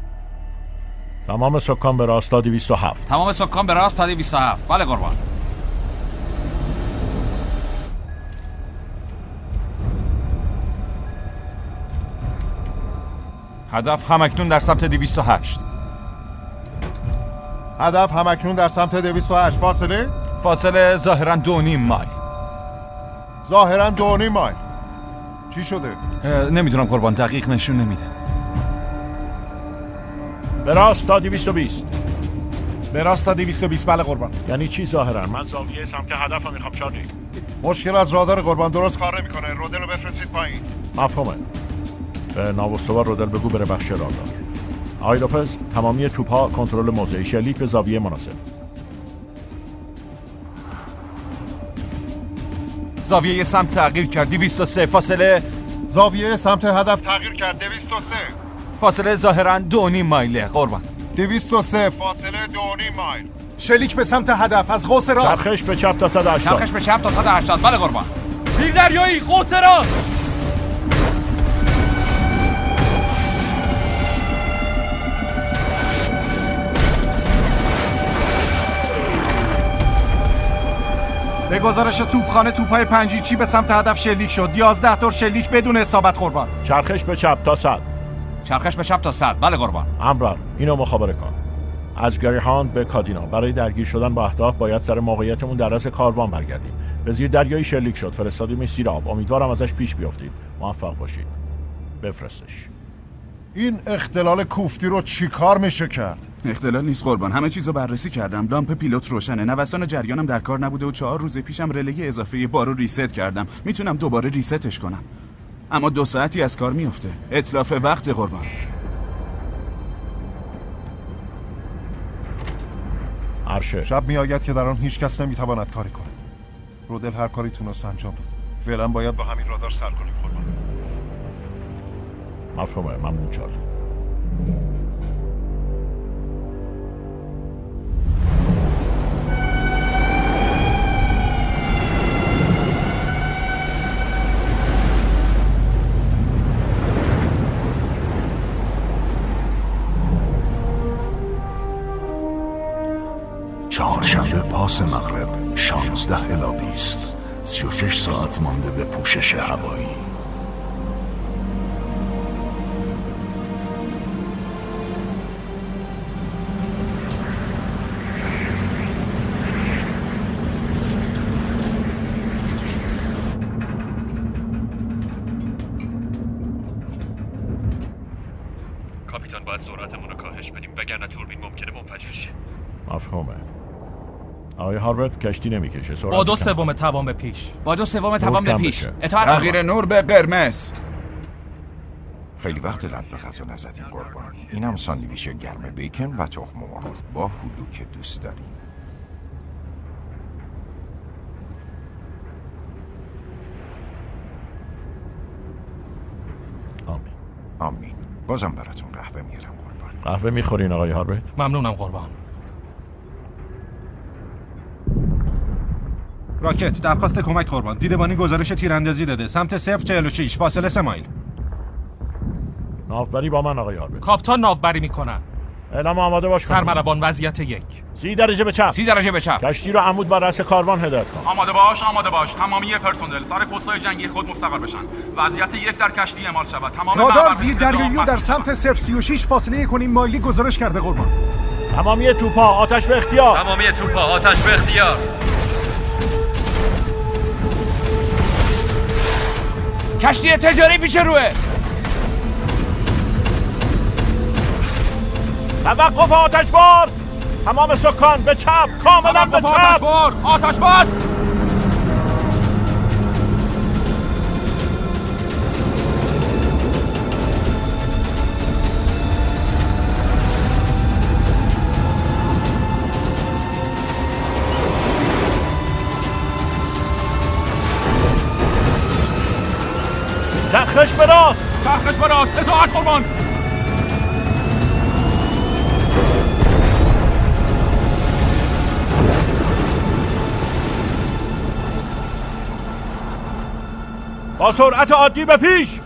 [SPEAKER 4] تمام سکان به راست تا دویست و هفت.
[SPEAKER 10] تمام سکان به راست تا دویست و هفت. بله قربان.
[SPEAKER 13] هدف همکنون در سمت دویست و هشت.
[SPEAKER 2] هدف همکنون در سمت دویست و هشت. فاصله؟
[SPEAKER 13] فاصله ظاهراً دو نیم مایل.
[SPEAKER 2] ظاهراً دو نیم مایل. چی شده؟
[SPEAKER 13] نمیدونم قربان، دقیق نشون نمیده.
[SPEAKER 4] به راست تا دویست و بیست.
[SPEAKER 16] به راست تا دویست و بیست. بله قربان.
[SPEAKER 4] یعنی چی ظاهراً؟ من زاویه سمت هدف رو میخوام چارلی.
[SPEAKER 2] مشکل از رادار قربان، درست
[SPEAKER 12] کار نمیکنه. رودل رو بفرستید پایین.
[SPEAKER 4] مفهومه. به ناواستوار رودل بگو بره بخش رادار. آقای لوپز، تمامی توپ‌ها کنترل موضعی، شلیک به زاویه مناسب.
[SPEAKER 13] زاویه سمت تغییر کرد. دویست و سه. فاصله
[SPEAKER 2] زاویه سمت هدف
[SPEAKER 12] تغییر کرد. دویست و سه.
[SPEAKER 13] فاصله ظاهراً دو نیم مایله قربان.
[SPEAKER 2] دویست و سه.
[SPEAKER 12] فاصله دو نیم مایل.
[SPEAKER 16] شلیک به سمت هدف از قوس راست.
[SPEAKER 4] چرخش به چپ تا صد و هشتاد.
[SPEAKER 10] چرخش به چپ تا صد و هشتاد. بله قربان.
[SPEAKER 15] زیر دریایی قوس راست.
[SPEAKER 16] به گزارش توپخانه توپای پنجیچی به سمت هدف شلیک شد. یازده تور شلیک بدون اصابت قربان.
[SPEAKER 4] چرخش به چپ تا صد.
[SPEAKER 10] چرخش به چپ تا صد. بله قربان.
[SPEAKER 4] امرار، اینو مخابره کن. از گریهاند به کادینا، برای درگیر شدن با اهداف باید سر موقعیتمون در رأس کاروان برگردیم. به زیر دریایی شلیک شد. فرستادیم زیر آب. امیدوارم ازش پیش بیافتید. موفق باشید. بفرستش.
[SPEAKER 2] این اختلال کوفتی رو چی کار میشه کرد؟
[SPEAKER 10] اختلال نیست قربان، همه چیزو بررسی کردم. لامپ پیلوت روشنه، نوسان جریانم در کار نبوده و چهار روز پیشم رله اضافه بارو ریست کردم. میتونم دوباره ریستش کنم، اما دو ساعتی از کار میفته. اتلاف وقت قربان.
[SPEAKER 4] عرشه.
[SPEAKER 2] شب میآید که در آن هیچ کس نمیتواند کاری کنه. رودل هر کاری تونست انجام داد. فعلا باید با همین رادار سر کنیم قربان.
[SPEAKER 4] مفهومه. ممنون چارلی.
[SPEAKER 1] مرکز مغرب شانزده الی بیست، سی و شش ساعت مانده به پوشش هوایی.
[SPEAKER 17] کاپیتان باید سرعتمون رو کاهش بدیم وگرنه توربین ممکنه منفجر شه.
[SPEAKER 4] مفهومه. آقای هارورد کشتی نمیکشه. سرعت
[SPEAKER 15] با دو سوم توان به پیش.
[SPEAKER 11] با دو سوم توان به پیش.
[SPEAKER 10] اطاعت تغییر نور به قرمز.
[SPEAKER 9] خیلی وقت لب به غذا نزدیم قربان. اینم ساندویچ گرم بیکن و تخم مرغ با هلو که دوست داریم.
[SPEAKER 4] آمین.
[SPEAKER 9] آمین. بازم براتون قهوه میارم قربان.
[SPEAKER 4] قهوه میخورین آقای هارورد؟
[SPEAKER 15] ممنونم قربان.
[SPEAKER 14] راکت درخواست کمک قربان. دیدبانی گزارش تیراندازی داده سمت صفر چهل و شش، فاصله سه مایل.
[SPEAKER 4] ناوبری با من آقای هارورد.
[SPEAKER 15] کاپتان ناوبری میکنن.
[SPEAKER 4] اعلام آماده باش.
[SPEAKER 15] سرمربان وضعیت یک.
[SPEAKER 4] سی درجه به چپ.
[SPEAKER 11] سی درجه به چپ.
[SPEAKER 4] کشتی رو عمود بر رأس کاروان هدایت کن.
[SPEAKER 10] آماده باش، آماده باش. تمامی پرسنل سر پست‌های جنگی خود مستقر بشن. وضعیت یک در کشتی اعمال شود. تمام
[SPEAKER 16] رادار زیر دریایی رو در سمت صفر سی و شش فاصله یک و نیم مایلی گزارش کرده قربان.
[SPEAKER 4] تمامی توپا آتش به اختیار.
[SPEAKER 17] تمامی توپا آتش به اختیار.
[SPEAKER 11] کشتی تجاری پیش روه.
[SPEAKER 4] توقف آتش بار. تمام سکان به چپ، کاملا به چپ.
[SPEAKER 10] آتش بار، آتش باز.
[SPEAKER 4] چرخش به راست.
[SPEAKER 10] چرخش به راست. اطاعت قربان.
[SPEAKER 4] با سرعت عادی به پیش.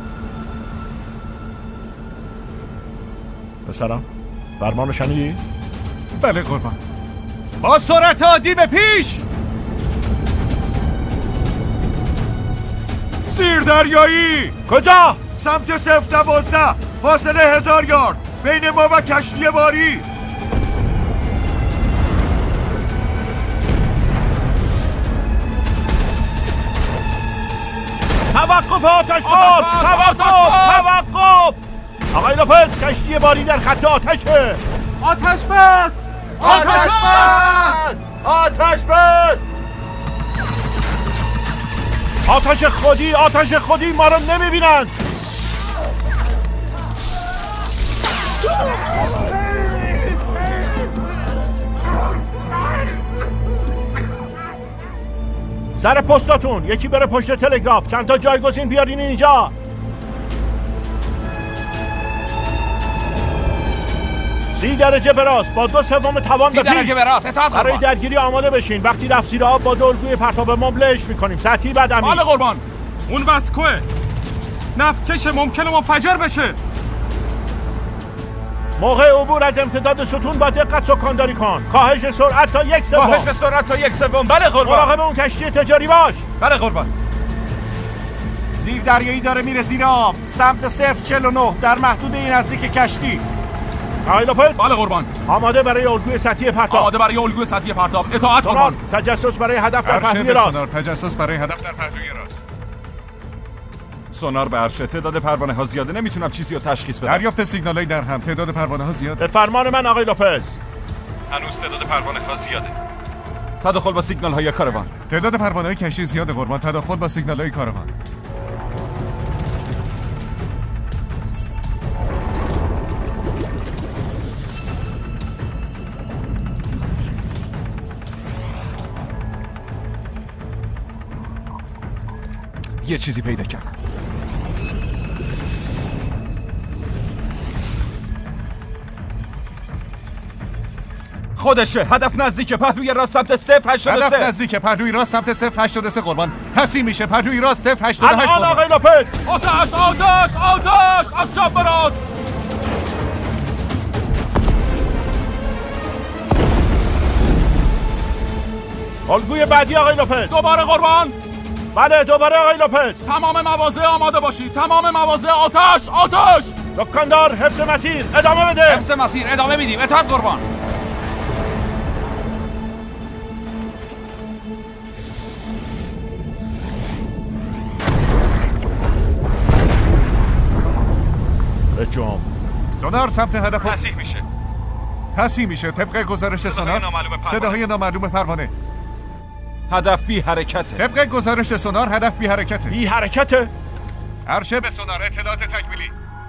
[SPEAKER 4] پسرم فرمان شنیدی؟
[SPEAKER 3] بله قربان.
[SPEAKER 10] با سرعت عادی به پیش.
[SPEAKER 16] زیر دریایی.
[SPEAKER 4] کجا؟
[SPEAKER 16] سمت صفر دوازده، فاصله هزار یارد بین ما و کشتی باری.
[SPEAKER 4] توقف آتش بار. توقف توقف. آقای لوپز کشتی باری در خط آتشه.
[SPEAKER 15] آتش بس.
[SPEAKER 11] آتش بس.
[SPEAKER 4] آتش بس. آتش خودی آتش خودی ما رو نمیبینند. سر پستاتون یکی بره پشت تلگراف، چند تا جایگزین بیارین اینجا. سی درجه به راست با دو سوم توان به پیش.
[SPEAKER 11] سی درجه به راست. اطاعت
[SPEAKER 4] برای
[SPEAKER 11] قربان.
[SPEAKER 4] درگیری آماده بشین. وقتی رفت زیر آب با دورگوی پرتاب مبلش میکنیم. سطحی بدمی.
[SPEAKER 10] بله قربان.
[SPEAKER 15] اون وسکوه نفتکش ممکنه منفجر بشه.
[SPEAKER 4] موقع عبور از امتداد ستون با دقت سکانداری کن. کاهش سرعت تا یک سوم.
[SPEAKER 11] کاهش سرعت تا یک سوم. بله قربان.
[SPEAKER 4] مراقب اون کشتی تجاری باش.
[SPEAKER 11] بله قربان.
[SPEAKER 16] زیر دریایی داره میره زیر آب سمت صفر چهل و نه در محدوده نزدیک کشتی.
[SPEAKER 4] آقای لوپز.
[SPEAKER 10] بله قربان.
[SPEAKER 4] آماده برای الگوی سطحی پرتاب.
[SPEAKER 10] آماده برای الگوی سطحی پرتاب. اطاعت
[SPEAKER 4] سونار
[SPEAKER 10] قربان.
[SPEAKER 4] تجسس برای هدف در پهلوی
[SPEAKER 3] ارشد
[SPEAKER 4] راست.
[SPEAKER 3] سونار تجسس برای هدف در پهلوی راست.
[SPEAKER 13] سونار به ارشد. تعداد پروانه ها زیاده، نمیتونم چیزی رو تشخیص بدم.
[SPEAKER 3] دریافت سیگنالای در هم. تعداد پروانه ها زیاده.
[SPEAKER 4] به فرمان من آقای لوپز.
[SPEAKER 17] هنوز تعداد پروانه ها زیاده.
[SPEAKER 13] تداخل با سیگنال های کاروان.
[SPEAKER 3] تعداد پروانه های کشتی زیاده قربان. تداخل با سیگنال های کاروان.
[SPEAKER 13] یه چیزی پیدا کردم. خودشه. هدف نزدیک پهلوی راست سمت صفر هشتاد و سه.
[SPEAKER 3] هدف نزدیک پهلوی راست سمت صفر هشتاد و سه قربان. تصمیم میشه پهلوی راست صفر هشتاد و هشت.
[SPEAKER 4] الان آقای لوپز.
[SPEAKER 10] آتش آتش آتش از چپ به راست.
[SPEAKER 4] الگوی بعدی آقای لوپز.
[SPEAKER 10] دوباره قربان.
[SPEAKER 4] بله دوباره آقای لوپز.
[SPEAKER 10] تمام مواضع آماده باشید. تمام مواضع آتش آتش.
[SPEAKER 4] دکاندار حفظ مسیر ادامه بده.
[SPEAKER 10] حفظ مسیر ادامه میدیم. اطاعت قربان.
[SPEAKER 4] رجام
[SPEAKER 3] سونار سمت هدف
[SPEAKER 17] تصحیح میشه.
[SPEAKER 3] تصحیح میشه طبق گزارش سونار. صداهای نامعلوم پروانه.
[SPEAKER 13] هدف بی حرکته.
[SPEAKER 3] طبق گزارش سونار هدف بی حرکته.
[SPEAKER 4] بی حرکته؟
[SPEAKER 3] عرشه
[SPEAKER 17] به سونار اطلاعات تکمیلی.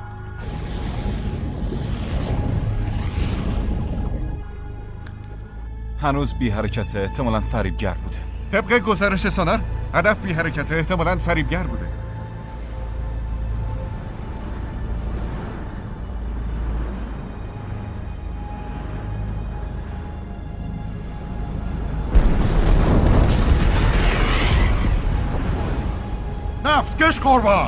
[SPEAKER 13] هنوز بی حرکته. احتمالاً فریبگر بوده.
[SPEAKER 3] طبق گزارش سونار هدف بی حرکته. احتمالاً فریبگر بوده.
[SPEAKER 2] نفتکش قربان.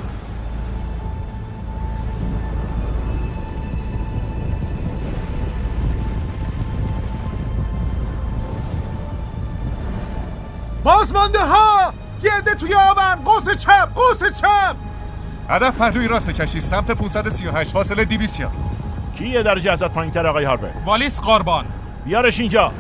[SPEAKER 2] بازمانده ها یه عده توی آبن. قوس چپ قوس چپ.
[SPEAKER 3] هدف پهلوی راست کشتی سمت پانصد و سی و هشت فاصله دویست یارد.
[SPEAKER 4] کی یه درجه ازت پایین‌تر آقای هاربر؟
[SPEAKER 15] والیس قربان.
[SPEAKER 4] بیارش اینجا.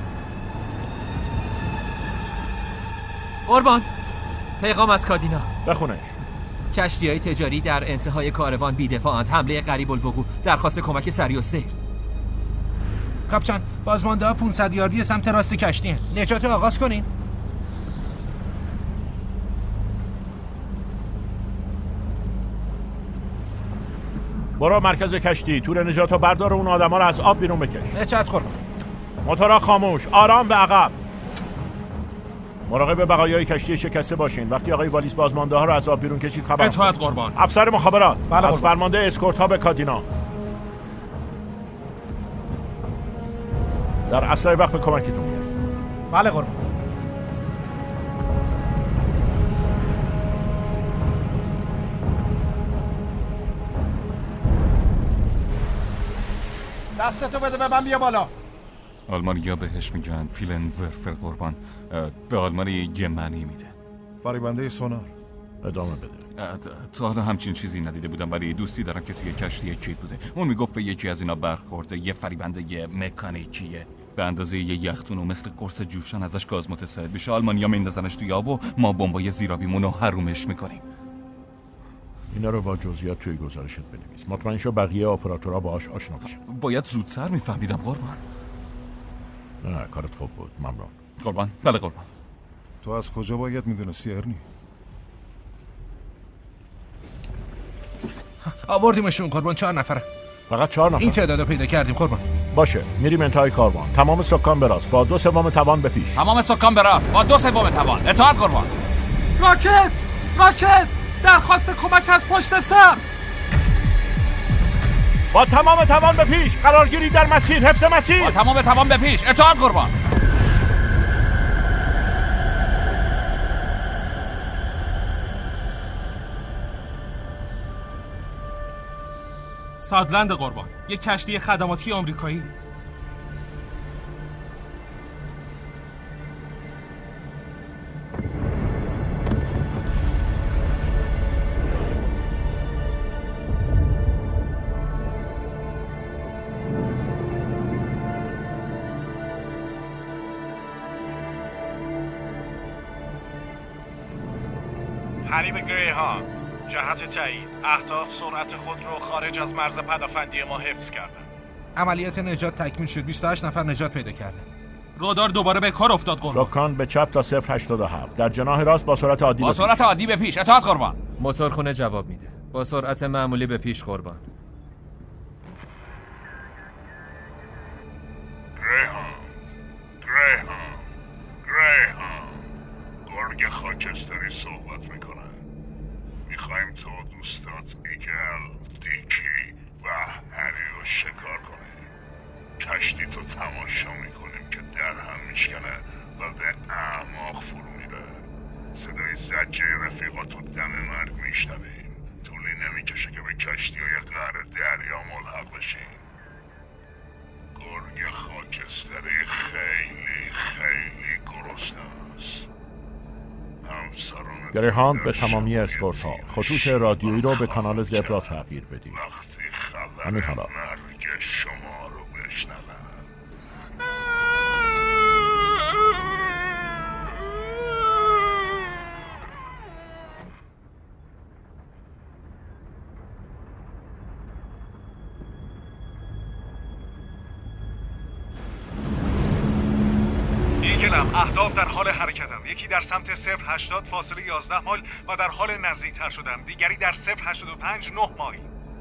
[SPEAKER 11] قربان پیغام از کادینا.
[SPEAKER 4] بخونش.
[SPEAKER 11] کشتی‌های تجاری در انتهای کاروان بی‌دفاعند. حمله قریب الوقوع. درخواست کمک سریع السیر.
[SPEAKER 16] کاپیتان بازمانده ها پانصد یاردی سمت راست کشتی. نجات آغاز کنین.
[SPEAKER 4] برو مرکز کشتی. تور نجات و بردار اون آدما رو از آب بیرون بکش.
[SPEAKER 16] اطاعت قربان.
[SPEAKER 4] موتورها خاموش. آرام به عقب. مراقب بقایای کشتی شکسته باشین. وقتی آقای والیس بازمانده ها رو از آب بیرون کشید خبر.
[SPEAKER 15] اطاعت قربان.
[SPEAKER 4] افسر مخابرات.
[SPEAKER 16] بله
[SPEAKER 4] از فرمانده اسکورت ها به کادینا. در اسرع وقت به کمکتون میاد.
[SPEAKER 16] بله قربان. دستتو بده به من. بیا بالا.
[SPEAKER 13] آلمانیا بهش میگن پیلن ورفر قربان. به آلمانی یه معنی میده.
[SPEAKER 2] فریبنده سونار.
[SPEAKER 4] ادامه بده.
[SPEAKER 13] تا حالا همچین چیزی ندیده بودم ولی دوستی دارم که توی کشتی کیت بوده. اون میگفت به یکی از اینا برخورده. یه فریبنده یه مکانیکیه به اندازه یه یختون و مثل قرص جوشن ازش گاز متساعد میشه. آلمانیا میندازنش توی آب و ما بمبای زیرابیمونو حرومش میکنیم.
[SPEAKER 4] اینا رو با جزئیات توی گزارشت بنویس. مطمئن شو بقیه اپراتورها باهاش آشنا بشن.
[SPEAKER 13] باید زودتر میفهمیدم قربان.
[SPEAKER 4] نه کارت خوب بود. ممنون.
[SPEAKER 13] قربان. بله قربان.
[SPEAKER 2] تو از کجا باید میدونستی ارنی؟
[SPEAKER 16] آوردیمشون قربان. چهار نفره.
[SPEAKER 4] فقط چهار نفر؟
[SPEAKER 16] این تعدادو پیدا کردیم قربان.
[SPEAKER 4] باشه میریم انتهای کاروان. تمام سکان به راست با دو سوم توان به پیش.
[SPEAKER 10] تمام سکان به راست با دو سوم توان. اطاعت قربان.
[SPEAKER 15] راکت راکت درخواست کمک از پشت سر.
[SPEAKER 4] با تمام توان به پیش. قرارگیری در مسیر. حفظ مسیر.
[SPEAKER 10] با تمام توان به پیش. اطاعت قربان.
[SPEAKER 15] سادلند قربان. یک کشتی خدماتی آمریکایی.
[SPEAKER 12] حریم گریهاند جهت تایید. اهداف سرعت خود رو خارج از مرز پدافندی ما حفظ کردن.
[SPEAKER 16] عملیات نجات تکمیل شد. بیست و هشت نفر نجات پیدا کرده.
[SPEAKER 15] رادار دوباره به کار افتاد قربان.
[SPEAKER 4] سکان به چپ تا صفر هشتاد و هفت. در جناح راست با سرعت عادی
[SPEAKER 10] با سرعت عادی به پیش. اطاعت قربان.
[SPEAKER 11] موتورخونه جواب میده. با سرعت معمولی به پیش قربان.
[SPEAKER 1] گریهاند گریهاند گریهاند گرگ خاکستری صحبت میکنه. میخوایم تو دوستات ایگل، دیکی و هری رو شکار کنیم. کشتی تو تماشا میکنیم که در هم میشکنه و به اعماق فرو میره. صدای زجه رفیقات رو دم مرگ میشنویم. طولی نمیکشه که به کشتی های غر دریا ملحق بشیم.
[SPEAKER 18] گرگ خاکستری خیلی خیلی گرسنه است. همسران
[SPEAKER 4] گریهاند به تمامی اسکورت ها خطوط رادیویی رو به کانال زبرا تغییر بدید.
[SPEAKER 18] وقتی خبر
[SPEAKER 4] همین حالا.
[SPEAKER 18] مرگ شما رو بشنون
[SPEAKER 12] ایگلم اهداف در حال حرکتند. یکی در سمت صفر هشتاد فاصله یازده مایل و در حال نزدیکتر شدن، دیگری در صفر هشتاد و پنج نه مایل.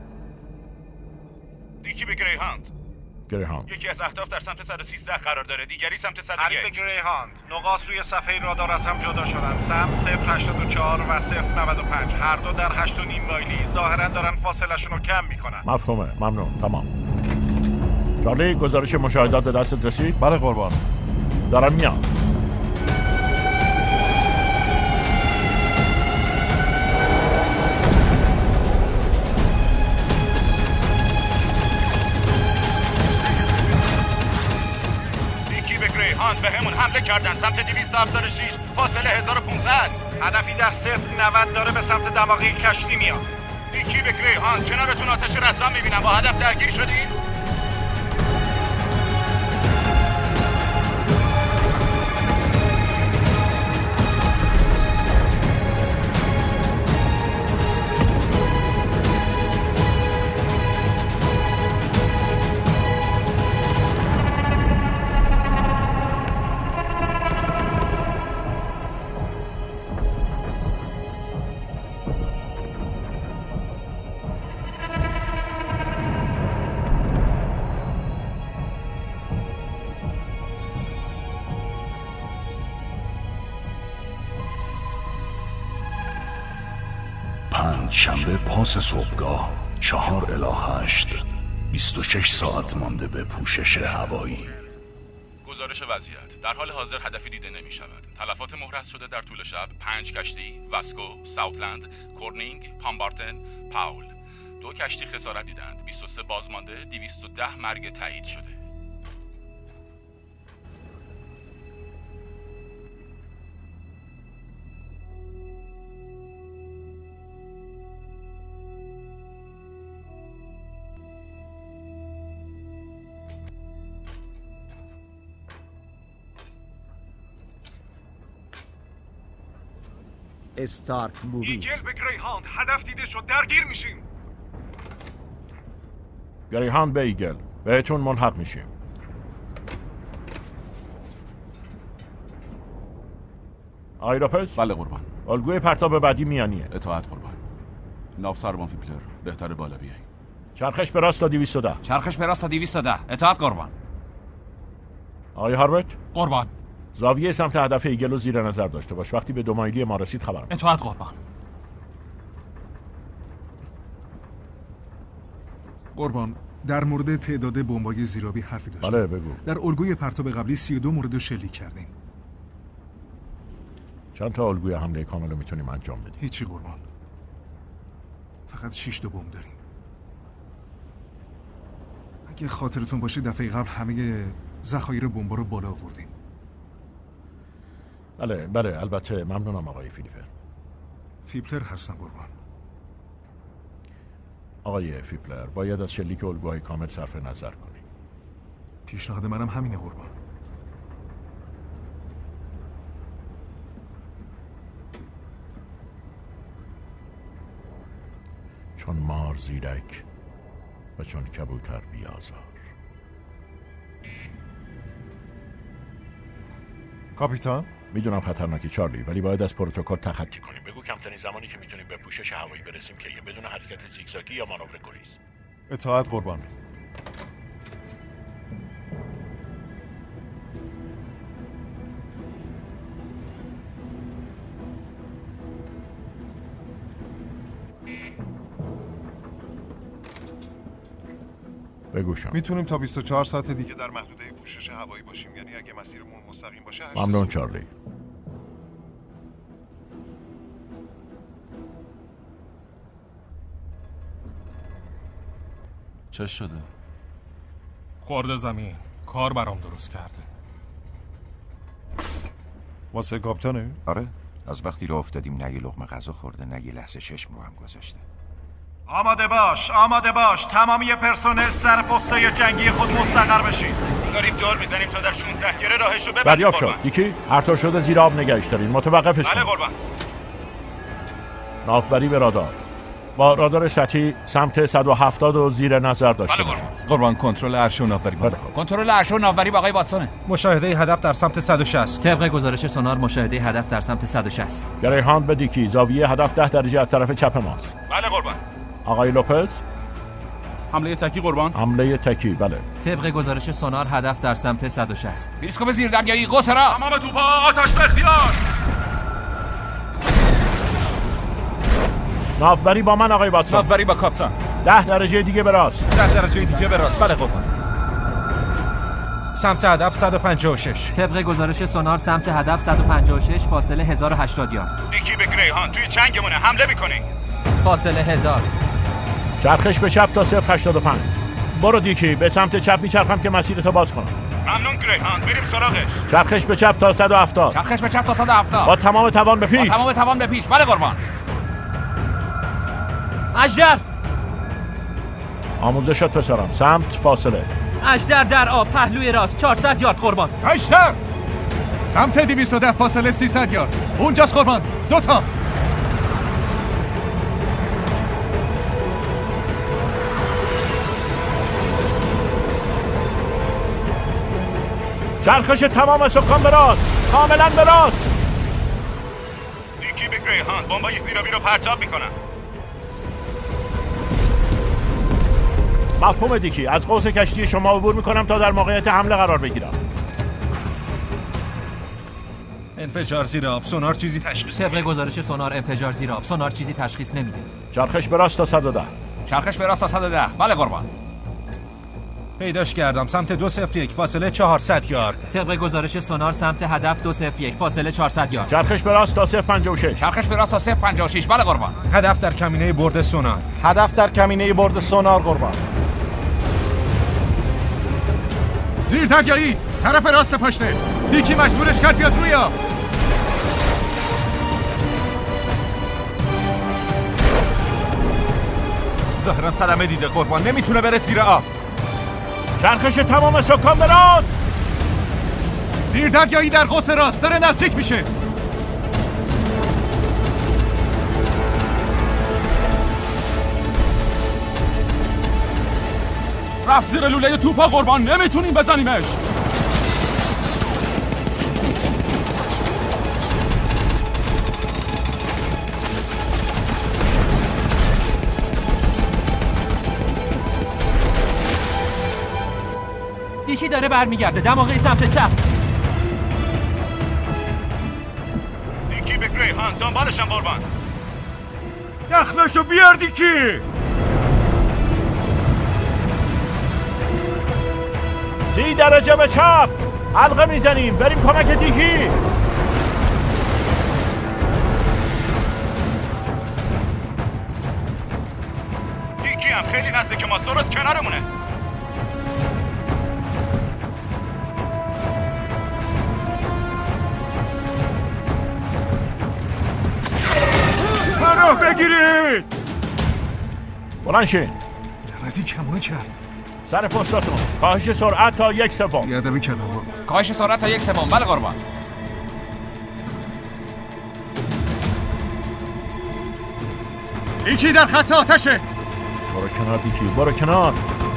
[SPEAKER 18] دیکی به گریهاند.
[SPEAKER 4] گریهاند
[SPEAKER 18] یکی از اهداف در سمت صد و سیزده قرار داره، دیگری سمت صد و یک.
[SPEAKER 12] حریف گریهاند، نقاط روی صفحه رادار از هم جدا شدن. سمت صفر هشتاد و چهار و صفر نود و پنج، هر دو در هشت و نیم مایلی. ظاهرا دارن فاصله شون رو کم میکنن.
[SPEAKER 4] مفهومه. ممنون. تمام. چارلی، گزارش مشاهدات به دستت رسید؟
[SPEAKER 2] بله قربان.
[SPEAKER 4] دارم میام.
[SPEAKER 18] دیکی به گریهاند به همون حمله کردن سمت دویست و هفتاد و شش فاصله هزار و پانصد.
[SPEAKER 12] هدفی در صفر نود داره به سمت دماغی کشتی میاد.
[SPEAKER 18] دیکی به گریهاند، کنارتون آتش رسام میبینم. با هدف درگیر شدید؟
[SPEAKER 1] شنبه پاس صبحگاه چهار الی هشت بیست و شش ساعت مانده به پوشش هوایی.
[SPEAKER 19] گزارش وضعیت. در حال حاضر هدفی دیده نمی شود. تلفات محرز شده در طول شب: پنج کشتی، واسکو، ساوتلند، کورنینگ، پامبارتن، پاول. دو کشتی خسارت دیدند. بیست و سه بازمانده، دویست و ده مرگ تایید شده.
[SPEAKER 6] استارک موویز.
[SPEAKER 12] ایگل به گریهاند، هدف دیده شد، درگیر میشیم.
[SPEAKER 4] گریهاند به ایگل، بهتون ملحق میشیم. آقای راپس؟
[SPEAKER 10] بله قربان.
[SPEAKER 4] الگوی پرتاب بعدی میانیه.
[SPEAKER 10] اطاعت قربان. ناف سربان فیپلر، بهتر بالا بیایی.
[SPEAKER 4] چرخش به راست تا دویست و ده.
[SPEAKER 11] چرخش به راست تا دویست و ده. اطاعت قربان.
[SPEAKER 4] آقای هاربرت؟
[SPEAKER 15] قربان.
[SPEAKER 4] زاویه سمت هدف ایگل رو زیر نظر داشته باش. وقتی به دو مایلی ما رسید خبرم.
[SPEAKER 15] اطاعت قربان.
[SPEAKER 20] قربان، در مورد تعداد بمب‌های زیرابی حرفی داشتم.
[SPEAKER 4] بله بگو.
[SPEAKER 20] در الگوی پرتاب قبلی سی و دو مورد شلیک کردیم.
[SPEAKER 4] چند تا الگوی حمله کامل رو میتونیم انجام بدیم؟
[SPEAKER 20] هیچی قربان. فقط شش تا بمب داریم. اگه خاطرتون باشه دفعه قبل همه ذخایر بمبا رو بالا آوردیم.
[SPEAKER 4] بله بله البته. ممنونم آقای فیلیپر.
[SPEAKER 20] فیپلر هستم قربان.
[SPEAKER 4] آقای فیپلر، باید از شلیک الگوهای کامل صرف نظر کنیم.
[SPEAKER 20] پیشنهاد منم همینه قربان.
[SPEAKER 4] چون مار زیرک و چون کبوتر بیازار.
[SPEAKER 2] کاپیتان؟
[SPEAKER 4] میدونم خطرناکی چارلی، ولی باید از پروتکل تخطی کنیم. بگو کمترین زمانی که میتونیم به پوشش هوایی برسیم که یه بدون حرکت زیگزاگی یا مانور گریز.
[SPEAKER 2] اطاعت قربان.
[SPEAKER 4] بگوشم.
[SPEAKER 2] میتونیم تا بیست و چهار ساعت دیگه در محدوده پوشش هوایی باشیم، یعنی اگه مسیرمون مستقیم باشه.
[SPEAKER 4] ممنون چارلی.
[SPEAKER 10] چه شده؟
[SPEAKER 15] خورده زمین کار برام درست کرده.
[SPEAKER 2] واسه کاپتانه؟
[SPEAKER 9] آره، از وقتی راه افتادیم نه یه لقمه غذا خورده نه یه لحظه چشم رو هم گذاشته.
[SPEAKER 12] آماده باش، آماده باش. تمامی پرسنل سر پستای جنگی خود مستقر بشید. داریم دور میزنیم تا در شانزده گره راهشو ببندیم.
[SPEAKER 4] دریافت شد. یکی هرطور شده زیر آب نگهش دارین. متوقفش
[SPEAKER 12] بله
[SPEAKER 4] کنید.
[SPEAKER 12] قربان.
[SPEAKER 4] ناوبری به رادار. با رادار سطحی سمت صد و هفتاد و زیر نظر داشته باشید.
[SPEAKER 13] قربان کنترل عرش و ناوبری.
[SPEAKER 18] کنترل عرش و ناوبری با آقای واتسونه.
[SPEAKER 14] مشاهده هدف در سمت صد و شصت.
[SPEAKER 11] طبق گزارش سونار مشاهده هدف در سمت صد و شصت.
[SPEAKER 4] گریهاند به دیکی زاویه هدف ده درجه از طرف چپ ماست.
[SPEAKER 12] بله قربان.
[SPEAKER 4] آقای لوپز
[SPEAKER 10] حمله تکی قربان.
[SPEAKER 4] حمله تکی بله.
[SPEAKER 11] طبق گزارش سونار هدف در سمت صد و شصت.
[SPEAKER 18] پریسکوپ زیردریایی قوس راست.
[SPEAKER 12] تمام توپا آتش به اختیار.
[SPEAKER 4] ناوبری با من آقای واتسون.
[SPEAKER 13] ناوبری با کاپتان.
[SPEAKER 4] ده درجه دیگه به راست.
[SPEAKER 13] ده درجه دیگه به راست. بله قربان.
[SPEAKER 14] سمت هدف صد و پنجاه و شش.
[SPEAKER 11] طبق گزارش سونار سمت هدف صد و پنجاه و شش فاصله هزار و هشتاد یارد.
[SPEAKER 12] دیکی به گریهان توی چنگمونه حمله میکنه.
[SPEAKER 11] فاصله هزار.
[SPEAKER 4] چرخش به چپ تا صفر هشتاد و پنج. برو دیکی به سمت چپ میچرخم که مسیرتو باز کنم.
[SPEAKER 12] ممنون گریهان، بریم سراغش.
[SPEAKER 4] چرخش به چپ تا صد و هفتاد.
[SPEAKER 18] چرخش به چپ تا صد و هفتاد.
[SPEAKER 4] با تمام توان به پیش.
[SPEAKER 18] با تمام توان به پیش. بله قربان.
[SPEAKER 11] اژدر.
[SPEAKER 4] آموزش شد پسرم. سمت فاصله.
[SPEAKER 11] اژدر در آب پهلوی راست چهارصد یارد قربان.
[SPEAKER 3] اژدر سمت دویست و ده فاصله سیصد یارد. اونجاست قربان. دو تا.
[SPEAKER 4] چرخش تمام سکان به راست. کاملا به راست.
[SPEAKER 12] دیکی به گریهان بمبای زیرابی رو پرتاب میکنن.
[SPEAKER 4] مفهوم دیکی. از قوس کشتی شما عبور میکنم تا در موقعیت حمله قرار بگیرم.
[SPEAKER 14] انفجار زیر آب. سونار چیزی تشخیص
[SPEAKER 11] طبق گزارش سونار انفجار زیر آب. سونار چیزی تشخیص نمیده.
[SPEAKER 4] چرخش به راست تا صد و ده.
[SPEAKER 18] چرخش به راست تا صد و ده. بله قربان.
[SPEAKER 14] پیداش کردم. سمت دو صفر یک فاصله چهارصد یارد.
[SPEAKER 11] طبق گزارش سونار سمت هدف دو صفر یک فاصله چهارصد یارد.
[SPEAKER 4] چرخش به راست تا صفر پنجاه و شش.
[SPEAKER 18] چرخش به راست تا صفر پنجاه و شش. بله قربان.
[SPEAKER 14] هدف در کمینه برد سونار.
[SPEAKER 16] هدف در کمینه برد سونار قربان.
[SPEAKER 3] زیردریایی طرف راست پاشنه. دیکی مجبورش کرد بیاد روی آب.
[SPEAKER 13] ظاهرا صدمه دیده قربان. نمیتونه بره زیر آب.
[SPEAKER 4] چرخش تمام سکان به راست.
[SPEAKER 3] زیردریایی در قوس راست داره نزدیک میشه.
[SPEAKER 13] رفت زیر لوله توپا قربان. نمیتونیم بزنیمش.
[SPEAKER 11] دیکی داره برمیگرده. دماغه سمت چپ.
[SPEAKER 12] دیکی به گریهان دنبالشم قربان.
[SPEAKER 2] دخلشو بیار دیکی.
[SPEAKER 4] سی درجه به چپ. حلقه میزنیم. بریم کمک دیکی.
[SPEAKER 12] دیکی هم خیلی نزدیک ما. درست کنارمونه.
[SPEAKER 2] پناه بگیرید.
[SPEAKER 4] بلند شین.
[SPEAKER 20] لعنتی کمونه کرد.
[SPEAKER 4] سر پستاتون. کاهش سرعت تا یک سوم.
[SPEAKER 20] بیادبی کردم قربان.
[SPEAKER 18] کاهش سرعت تا یک سوم. بله قربان.
[SPEAKER 3] دیکی در خط آتشه.
[SPEAKER 4] برو کنار دیکی. برو کنار.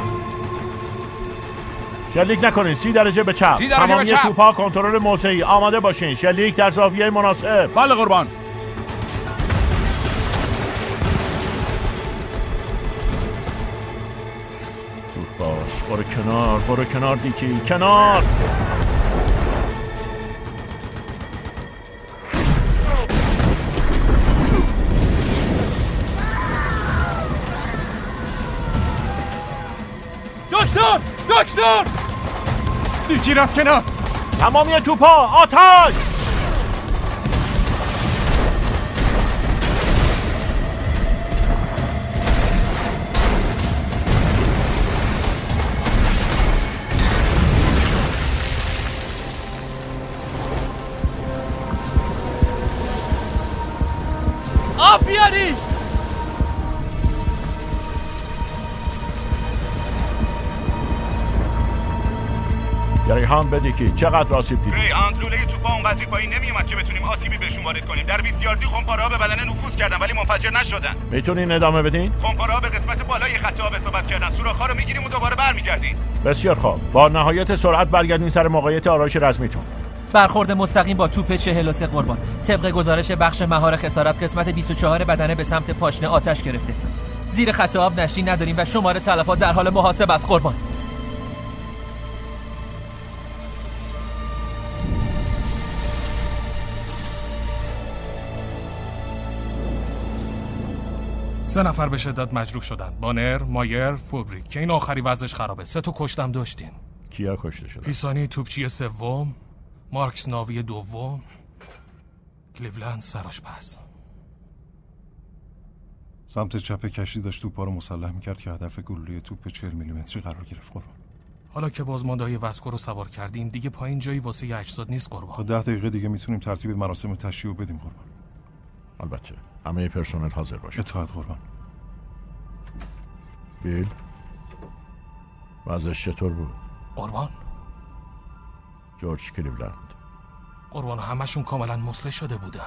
[SPEAKER 4] شلیک نکنین. سی درجه به چپ.
[SPEAKER 18] سی درجه
[SPEAKER 4] تمامی
[SPEAKER 18] به چپ.
[SPEAKER 4] توپا کنترل موضعی. آماده باشین. شلیک در زاویه مناسب.
[SPEAKER 10] بله قربان.
[SPEAKER 4] زود باش. برو کنار. برو کنار دیکی. کنار.
[SPEAKER 3] دکتر! دکتر! دیکی رفت کنار.
[SPEAKER 4] تمامی توپا آتش!
[SPEAKER 11] آب بیاری.
[SPEAKER 4] گریهان بدیکی چقدر آسیب دیدی؟
[SPEAKER 18] گریهان لوله توپا اونقدری پایین نمیومد که بتونیم آسیبی بهشون وارد کنیم. در بیست یاردی خمپاره‌ها به بدن نفوذ کردن ولی منفجر نشدن.
[SPEAKER 4] میتونین ادامه بدین؟
[SPEAKER 18] خمپاره‌ها به قسمت بالای خط آب اصابت کردن. سوراخ‌ها رو میگیریم و دوباره برمیگردیم.
[SPEAKER 4] بسیار خوب. با نهایت سرعت برگردین سر موقعیت آرایش رزمیتون.
[SPEAKER 11] برخورد مستقیم با توپ چهل و سه قربان. طبق گزارش بخش مهار خسارت قسمت بیست و چهار بدنه به سمت پاشنه آتش گرفته. زیر خط آب نشتی نداریم و شماره تلفات در حال محاسبه است قربان.
[SPEAKER 15] سه نفر به شدت مجروح شدن. بانر، مایر، فوبریک که این آخری وضعش خرابه. سه تا کشتم داشتیم.
[SPEAKER 4] کیا کشته شدن؟
[SPEAKER 15] پیسانی توپچی سوم، مارکس ناوی دوم، کلیولند سرآشپز.
[SPEAKER 20] سمت چپ کشتی داشت توپا رو مسلح میکرد که هدف گلوله توپ چهل میلیمتری قرار گرفت قربان.
[SPEAKER 15] حالا که بازمانده‌های واسکو رو سوار کردیم دیگه پایین جایی واسه یه اجساد نیست قربان.
[SPEAKER 20] تا ده دقیقه دیگه میتونیم ترتیب مراسم تشییع بدیم قربان.
[SPEAKER 4] البته همه پرسنل حاضر باشه.
[SPEAKER 20] اطاعت قربان.
[SPEAKER 4] بیل وضعش چطور بود؟
[SPEAKER 15] قربان
[SPEAKER 4] جورج کلیولند
[SPEAKER 15] قربان همشون کاملا مسلح شده بودن.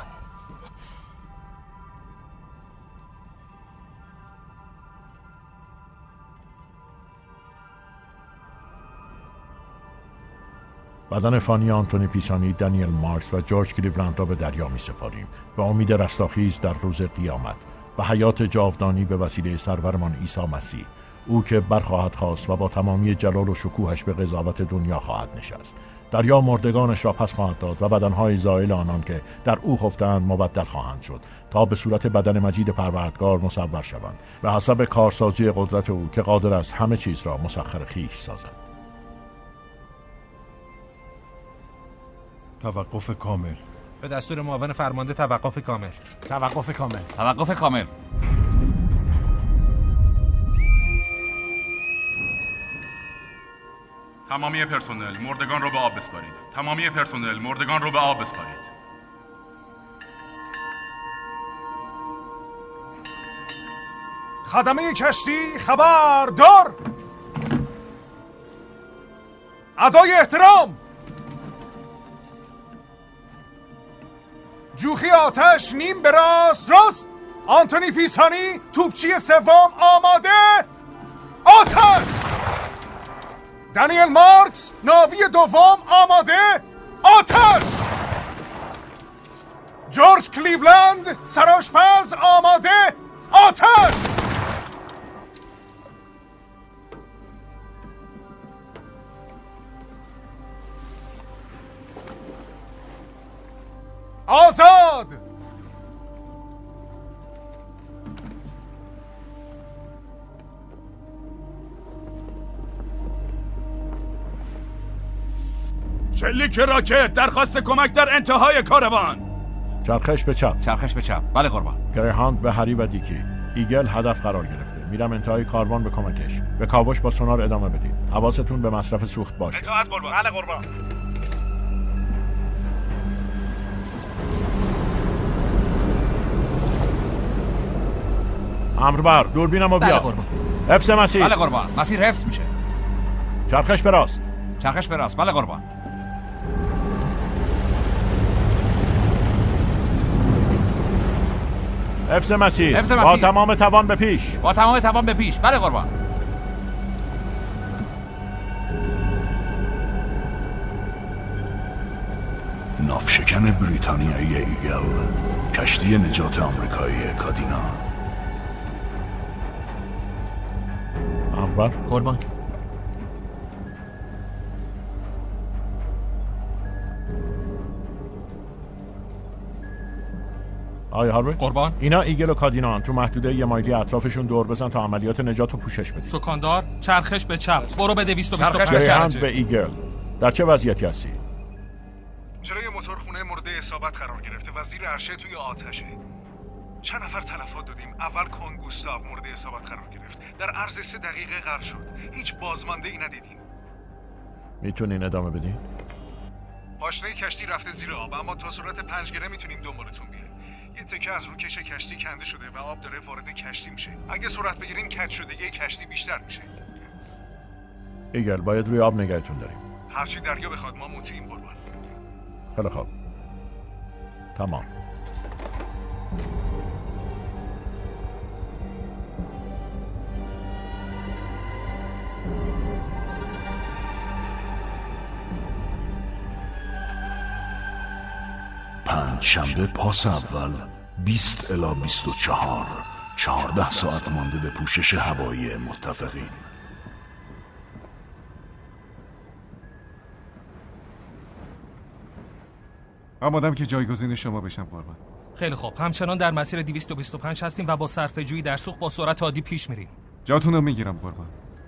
[SPEAKER 4] بدن فانی آنتونی پیسانی، دانیل مارکس و جورج کلیولند را به دریا می سپاریم و امید رستاخیز در روز قیامت و حیات جاودانی به وسیله سرورمان عیسی مسیح، او که برخواهد خواست و با تمامی جلال و شکوهش به قضاوت دنیا خواهد نشست. دریا مردگانش را پس خواهد داد و بدنهای زائل آنان که در او خفتند مبدل خواهند شد تا به صورت بدن مجید پروردگار مصور شوند به حسب کارسازی قدرت او که قادر است همه چیز را مسخر خویش سازد.
[SPEAKER 20] توقف کامل.
[SPEAKER 14] به دستور معاون فرمانده توقف کامل.
[SPEAKER 16] توقف کامل.
[SPEAKER 18] توقف کامل.
[SPEAKER 19] تمامی پرسنل مردگان رو به آب بسپارید. تمامی پرسنل مردگان رو به آب بسپارید.
[SPEAKER 2] خدمه کشتی خبردار. ادای احترام. جوخی آتش نیم به راست راست. آنتونی پیسانی توپچی سوم آماده. آتش. دانیل مارکس ناوی دوم آماده. آتش. جورج کلیولند سرآشپز آماده. آتش. آزاد.
[SPEAKER 10] شلیک راکت درخواست کمک در انتهای کاروان.
[SPEAKER 4] چرخش به چپ.
[SPEAKER 18] چرخش به چپ. بله قربان.
[SPEAKER 4] گریهاند به هری و دیکی. ایگل هدف قرار گرفته. میرم انتهای کاروان به کمکش. به کاوش با سونار ادامه بدید. حواستون به مصرف سوخت باشه.
[SPEAKER 12] اطاعت قربان. بله قربان.
[SPEAKER 4] امر بر دوربینمو بیا.
[SPEAKER 11] بله قربان.
[SPEAKER 4] حفظ مسیر.
[SPEAKER 18] بله قربان. مسیر حفظ میشه.
[SPEAKER 4] چرخش به راست.
[SPEAKER 18] چرخش به راست. بله قربان.
[SPEAKER 4] حفظ مسیر.
[SPEAKER 18] حفظ مسیر.
[SPEAKER 4] با تمام توان به پیش.
[SPEAKER 18] با تمام توان به پیش. بله قربان.
[SPEAKER 1] ناوشکن بریتانیایی ایگل، کشتی نجات آمریکایی کادینا.
[SPEAKER 4] امر
[SPEAKER 11] قربان.
[SPEAKER 4] آقای هاروی
[SPEAKER 15] قربان.
[SPEAKER 4] اینا ایگل و کادینا هم. تو محدوده یه مایلی اطرافشون دور بزن تا عملیات نجات و پوشش بدید.
[SPEAKER 15] سکاندار چرخش به چپ. برو به دویست و بیست و پنج.
[SPEAKER 4] گریهاند به ایگل. در چه وضعیتی هستی؟
[SPEAKER 12] جلوی موتورخونه مورد اصابت قرار گرفته و زیر عرشه توی آتشه. چند نفر تلفات دادیم. اول کون گوستاو مورد اصابت قرار گرفت. در عرض سه دقیقه غرق شد. هیچ بازمانده ای ندیدیم.
[SPEAKER 4] میتونین ادامه بدین؟
[SPEAKER 12] پاشنه کشتی رفته زیر آب اما تا سرعت پنج گره میتونیم دنبالتون بیاریم. یه تکه از روکش کشتی کنده شده و آب داره وارد کشتی میشه. اگه سرعت بگیریم کج شدگی کشتی بیشتر میشه.
[SPEAKER 4] ایگل باید روی آب نگهتون داریم.
[SPEAKER 12] هرچی دریا بخواد ما مطیعیم قربان.
[SPEAKER 4] خیلی خوب. تمام.
[SPEAKER 1] پنج شنبه پاس اول بیست الی بیست و چهار چهارده ساعت مانده به پوشش هوایی متفقین.
[SPEAKER 3] آمادم که جایگزین شما بشم قربان.
[SPEAKER 15] خیلی خوب، همچنان در مسیر دویست و بیست و پنج هستیم و با صرفه‌جویی در سوخت با سرعت عادی پیش میریم.
[SPEAKER 3] جاتون رو میگیرم قربان.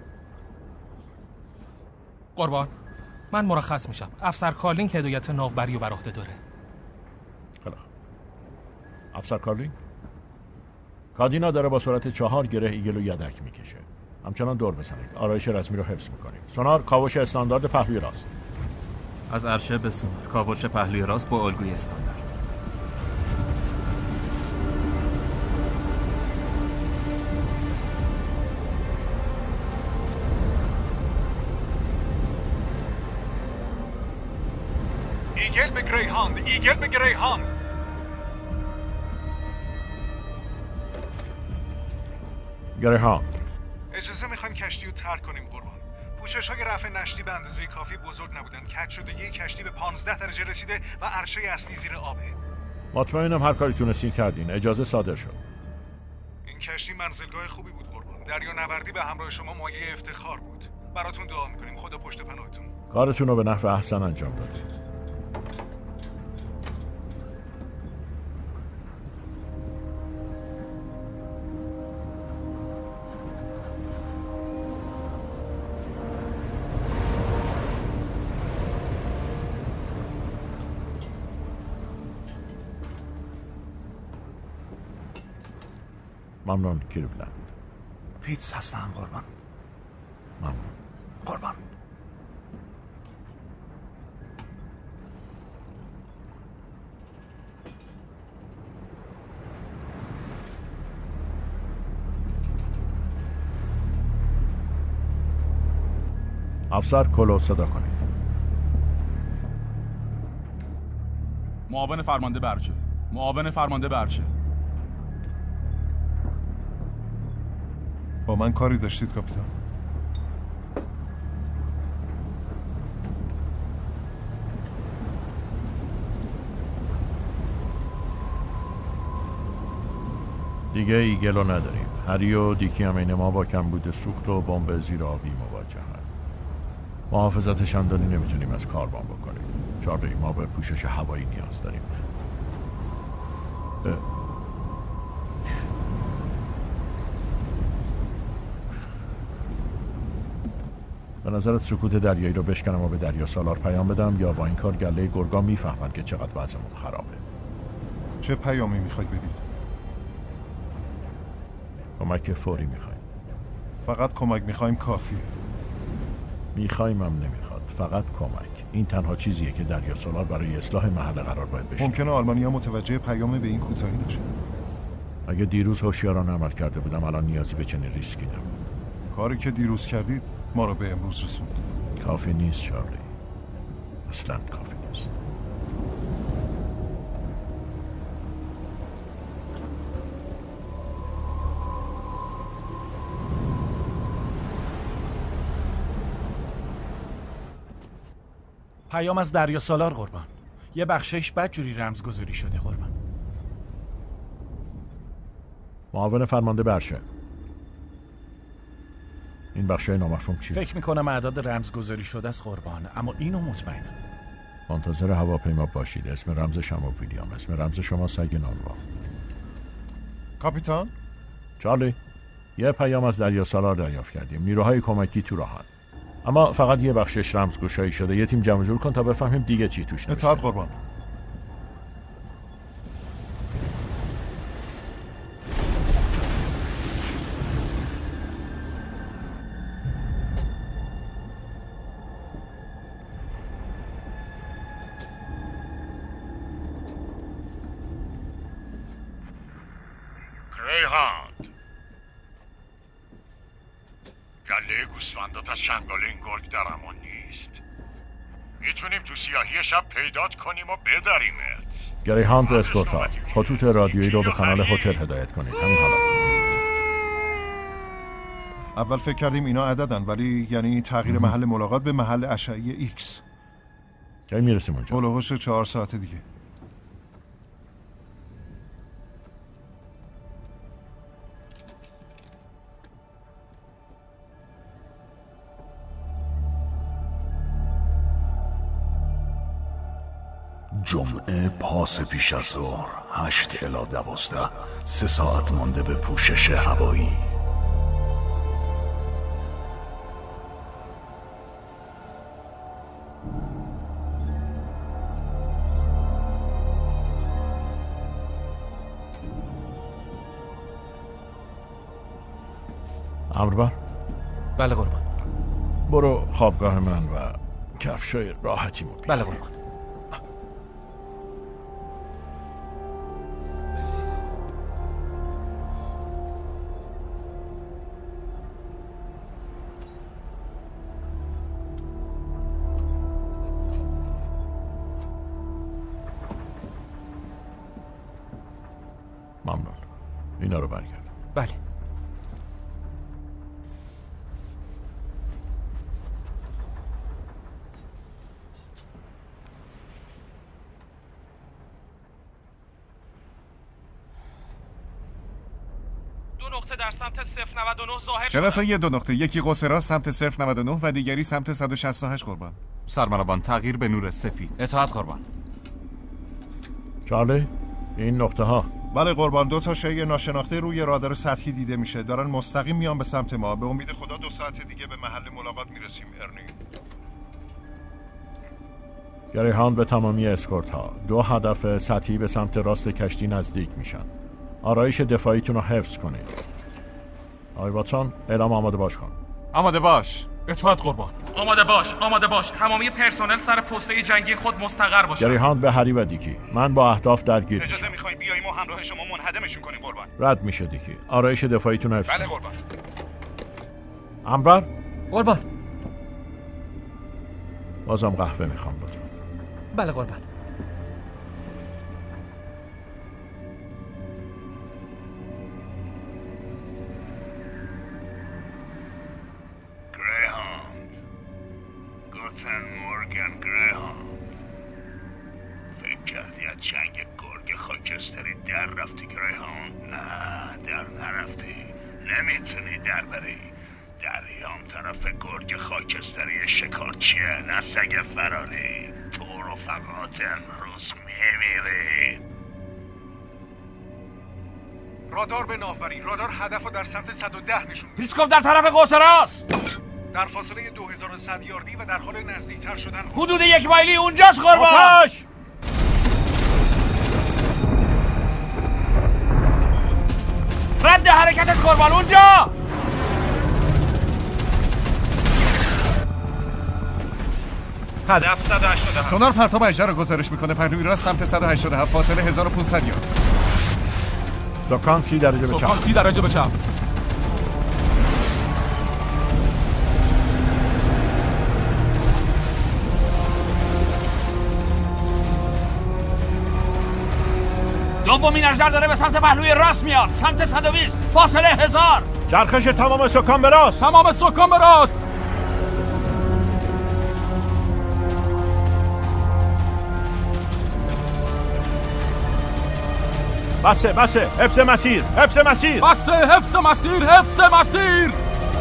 [SPEAKER 15] قربان من مرخص میشم. افسر کارلینگ هدایت ناوبری رو بر عهده داره.
[SPEAKER 4] خیلی خوب. افسر کارلینگ کادینا داره با سرعت چهار گره ایگل و یدک میکشه. همچنان دور بزنید. آرایش رسمی رو حفظ میکنید. سونار کاوش استاندارد پهلوی راست.
[SPEAKER 10] از عرشه به سونار کاوش پهلوی راست با الگوی استاندارد.
[SPEAKER 12] ایگل به گریهاند، ایگل به گریهاند.
[SPEAKER 4] گریهاند
[SPEAKER 12] اجازه میخوایم کشتی رو ترک کنیم قربان. پوشش های رفع نشتی به اندازه کافی بزرگ نبودن. کج شدگی کشتی به پانزده درجه رسیده و عرشه اصلی زیر آبه.
[SPEAKER 4] مطمئنم هر کاری تونستین کردین. اجازه صادر شد.
[SPEAKER 12] این کشتی منزلگاه خوبی بود قربان. دریانوردی به همراه شما مایه افتخار بود. براتون دعا میکنیم. خدا پشت پناهتون.
[SPEAKER 4] کارتون رو به نحو احسن انجام دادید. ممنون کلیولند.
[SPEAKER 1] پیتز هستم قربان.
[SPEAKER 4] ممنون
[SPEAKER 1] قربان.
[SPEAKER 4] افسر کلو صدا کنید.
[SPEAKER 10] معاون فرمانده برچه. معاون فرمانده برچه.
[SPEAKER 20] با من کاری داشتید کاپیتان؟
[SPEAKER 4] دیگه ایگل رو نداریم. هری و دیکی هم این ما با کمبود سوخت و بمب زیر آبی مواجهن. محافظت چندانی نمیتونیم از کاروان بکنیم. چارلی ما به پوشش هوایی نیاز داریم. اه. به نظرت سکوت دریایی رو بشکنم و به دریا سالار پیام بدم یا با این کار گله گرگا میفهمن که چقدر وضعمون خرابه؟
[SPEAKER 20] چه پیامی میخواید بدید؟
[SPEAKER 4] کمک فوری میخوایم.
[SPEAKER 20] فقط کمک میخوایم کافیه.
[SPEAKER 4] میخوایم هم نمیخواد، فقط کمک. این تنها چیزیه که دریا سالار برای اصلاح محل قرار باید بشه.
[SPEAKER 20] ممکنه آلمانی‌ها متوجه پیام به این کوتاهی نشه.
[SPEAKER 4] اگه دیروز هوشیارانه عمل کرده بودم الان نیازی به چنین ریسکی نبود.
[SPEAKER 20] کاری که دیروز کردید ما رو به امروز رسوند.
[SPEAKER 4] کافی نیست چارلی. اصلا کافی نیست.
[SPEAKER 16] پیام از دریا سالار قربان. یه بخشش بدجوری رمزگذاری شده قربان.
[SPEAKER 4] معاون فرمانده برشه. این بخشای نامفهوم چیه؟
[SPEAKER 16] فکر میکنم اعداد رمزگذاری شده است قربان، اما اینو مطمئنم.
[SPEAKER 4] منتظر هواپیما باشید. اسم رمز شما ویلیام، اسم رمز شما سگ نانوا.
[SPEAKER 20] کاپیتان؟
[SPEAKER 4] چارلی، یه پیام از دریا سالار دریافت کردیم. نیروهای کمکی تو راهن. اما فقط یه بخشش رمزگشایی شده. یه تیم جمع جور کن تا بفهمیم دیگه چی توش نوشته.
[SPEAKER 20] اطاعت قربان.
[SPEAKER 18] گریهاند، گله گوسفندات از چنگال این گرگ در امان نیست. میتونیم تو سیاهی شب پیدات کنیم و بداریمت.
[SPEAKER 4] گریهاند به اسکورت ها، خطوط رادیویی رو به کانال هتل هدایت کنید. همین حالا.
[SPEAKER 2] اول فکر کردیم اینا عددن، ولی یعنی تغییر محل ملاقات به محل اشعه‌ای ایکس.
[SPEAKER 4] کی میرسیم اونجا؟
[SPEAKER 2] هولوش چهار ساعت دیگه.
[SPEAKER 1] جمعه پاس پیش از ظهر هشت الی دوازده، سه ساعت مانده به پوشش هوایی.
[SPEAKER 4] امربر؟
[SPEAKER 11] بله قربان.
[SPEAKER 4] برو خوابگاه من و کفشای راحتیمو بیار.
[SPEAKER 11] بله قربان.
[SPEAKER 4] ممنون. اینا رو برگرد.
[SPEAKER 11] بله.
[SPEAKER 15] در سمت صفر نود و نه ظاهر شد.
[SPEAKER 12] چرا یه دو نقطه، یکی قوس راست سمت صفر نود و نه و دیگری سمت صد و شصت و هشت قربان.
[SPEAKER 13] سرمربان تغییر به نور سفید.
[SPEAKER 11] اطاعت قربان.
[SPEAKER 4] چارلی این نقطه ها.
[SPEAKER 2] بله قربان، دو تا شیء ناشناخته روی رادار سطحی دیده میشه، دارن مستقیم میان به سمت ما. به امید خدا دو ساعت دیگه به محل ملاقات میرسیم. ارنی.
[SPEAKER 4] گریهاند به تمامی اسکورت ها، دو هدف سطحی به سمت راست کشتی نزدیک میشن. آرایش دفاعیتون رو حفظ کنید. آقای واتسون اعلام آماده باش کن.
[SPEAKER 13] آماده باش.
[SPEAKER 15] اطاعت قربان. آماده باش، آماده باش. تمامی پرسنل سر پست‌های جنگی خود مستقر باشن.
[SPEAKER 4] گریهاند به هری و دیکی، من با اهداف درگیر
[SPEAKER 18] اجازه میخوایم بیاییم و همراه شما منهدمشون کنیم قربان.
[SPEAKER 4] رد میشه دیکی. آرایش دفاعیتون حفظ
[SPEAKER 18] بله
[SPEAKER 4] کنید.
[SPEAKER 18] قربان.
[SPEAKER 4] امبر
[SPEAKER 11] قربان.
[SPEAKER 4] بازم قهوه میخوام لطفا.
[SPEAKER 11] بله قربان.
[SPEAKER 18] مورگان گریهاند، فکر کردی از جنگ گرگ خاکستری در رفتی گریهاند؟ نه در نرفتی، نمیتونی در بری. دریام طرف گرگ خاکستری شکارچیه، نه سگ فرالی. تو رو فقط امروز میمیری.
[SPEAKER 12] رادار به ناوبری، رادار هدف رو در سمت صد و ده نشون.
[SPEAKER 11] پیسکوپ در طرف قوس راست،
[SPEAKER 12] در فاصله دو هزار و صد یاردی و در حال نزدیکتر شدن.
[SPEAKER 11] حدود یک مایلی اونجاست قربان.
[SPEAKER 4] آتش!
[SPEAKER 11] رد حرکتش قربان. اونجا
[SPEAKER 12] هدف صد و هشتاد و هفت. سونار پرتاب اژدها رو گزارش میکنه. پهلوی راست سمت صد و هشتاد و هفت، فاصله هزار و پانصد یارد.
[SPEAKER 4] سکان سی درجه به چپ.
[SPEAKER 15] سکان سی درجه به چپ.
[SPEAKER 11] دومین اژدر داره به سمت پهلوی راست میاد، سمت صد و بیست، فاصله هزار.
[SPEAKER 4] چرخش تمام سکان به راست.
[SPEAKER 15] تمام سکان به راست.
[SPEAKER 4] بسه بسه، حفظ مسیر، حفظ مسیر.
[SPEAKER 15] بسه، حفظ مسیر، حفظ مسیر.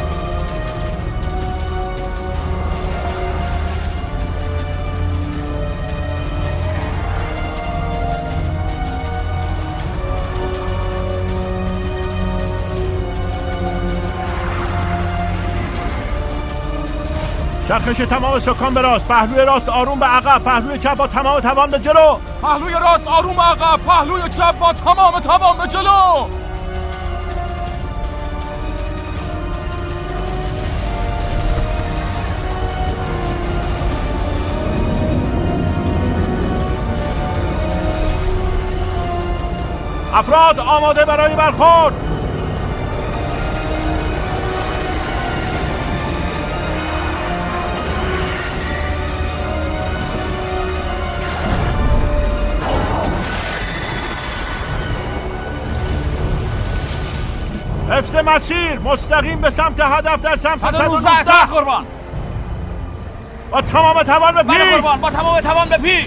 [SPEAKER 4] چرخش تمام سکان به راست، پهلوی راست آروم به عقب، پهلوی چپ با تمام توان به جلو.
[SPEAKER 15] پهلوی راست آروم به عقب، پهلوی چپ با تمام توان به جلو.
[SPEAKER 4] افراد آماده برای برخورد. حفظ مسیر، مستقیم به سمت هدف در سمت صد و نوزده.
[SPEAKER 11] قربان.
[SPEAKER 4] با تمام توان به پیش.
[SPEAKER 11] بله قربان، با تمام توان به پیش.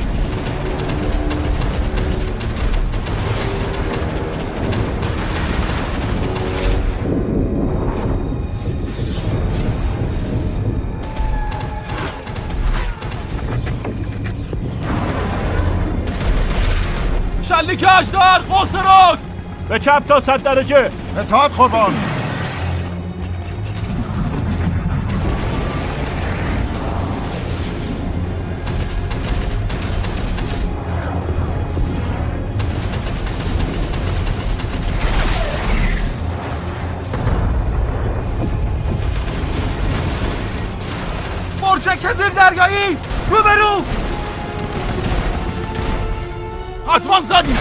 [SPEAKER 11] شلیک اشتر قوس راست
[SPEAKER 4] به چپ تا صد درجه.
[SPEAKER 2] اطاعت قربان.
[SPEAKER 15] برج کزیر دریایی روبرو.
[SPEAKER 11] حتما زدیمش.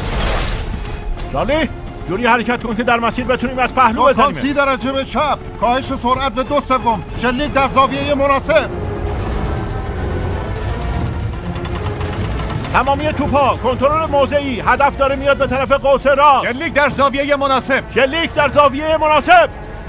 [SPEAKER 4] شالی جوری حرکت کن که در مسیر بتونیم از پهلو بزنیم.
[SPEAKER 2] سی درجه به چپ، کاهش سرعت به دو سوم، شلیک در زاویه مناسب.
[SPEAKER 4] تمامی توپا، کنترل موضعی، هدف داره میاد به طرف قوس راست.
[SPEAKER 3] شلیک در زاویه مناسب.
[SPEAKER 4] شلیک در زاویه مناسب.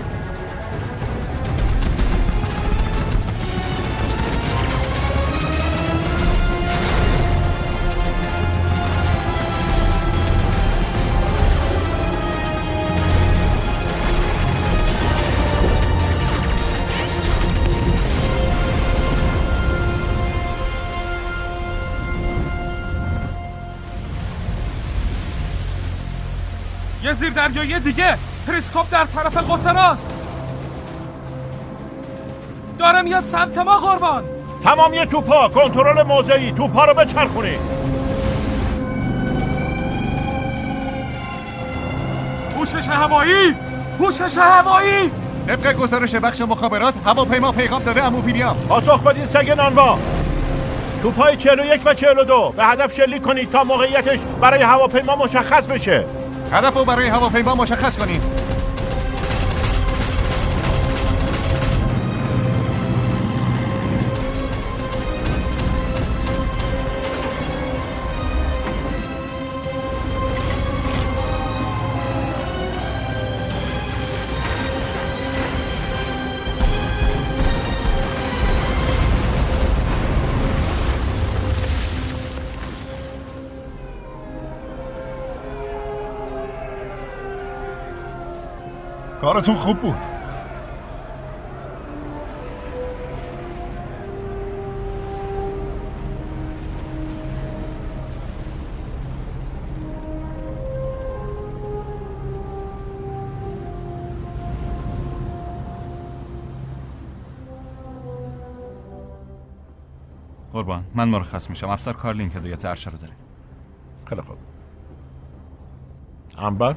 [SPEAKER 15] یه زیر دریایی دیگه، پریسکوپ در طرف قوس راست داره میاد سمت ما قربان.
[SPEAKER 4] تمامی توپا، کنترل موضعی، توپا رو بچرخونید.
[SPEAKER 15] پوشش هوایی، پوشش هوایی.
[SPEAKER 3] طبق گزارش بخش مخابرات هواپیما پیغام داده عمو ویلیام.
[SPEAKER 4] پاسخ بدین سگ نانوا. توپای چهل و یک و چهل و دو به هدف شلیک کنید تا موقعیتش برای هواپیما مشخص بشه.
[SPEAKER 3] هدف رو برای هواپیما مشخص کنید.
[SPEAKER 2] کارتون خوب بود.
[SPEAKER 13] قربان من مرخص میشم. افسر کارلین که هدایت ارشد رو داره.
[SPEAKER 4] خیلی خوب. عنبر؟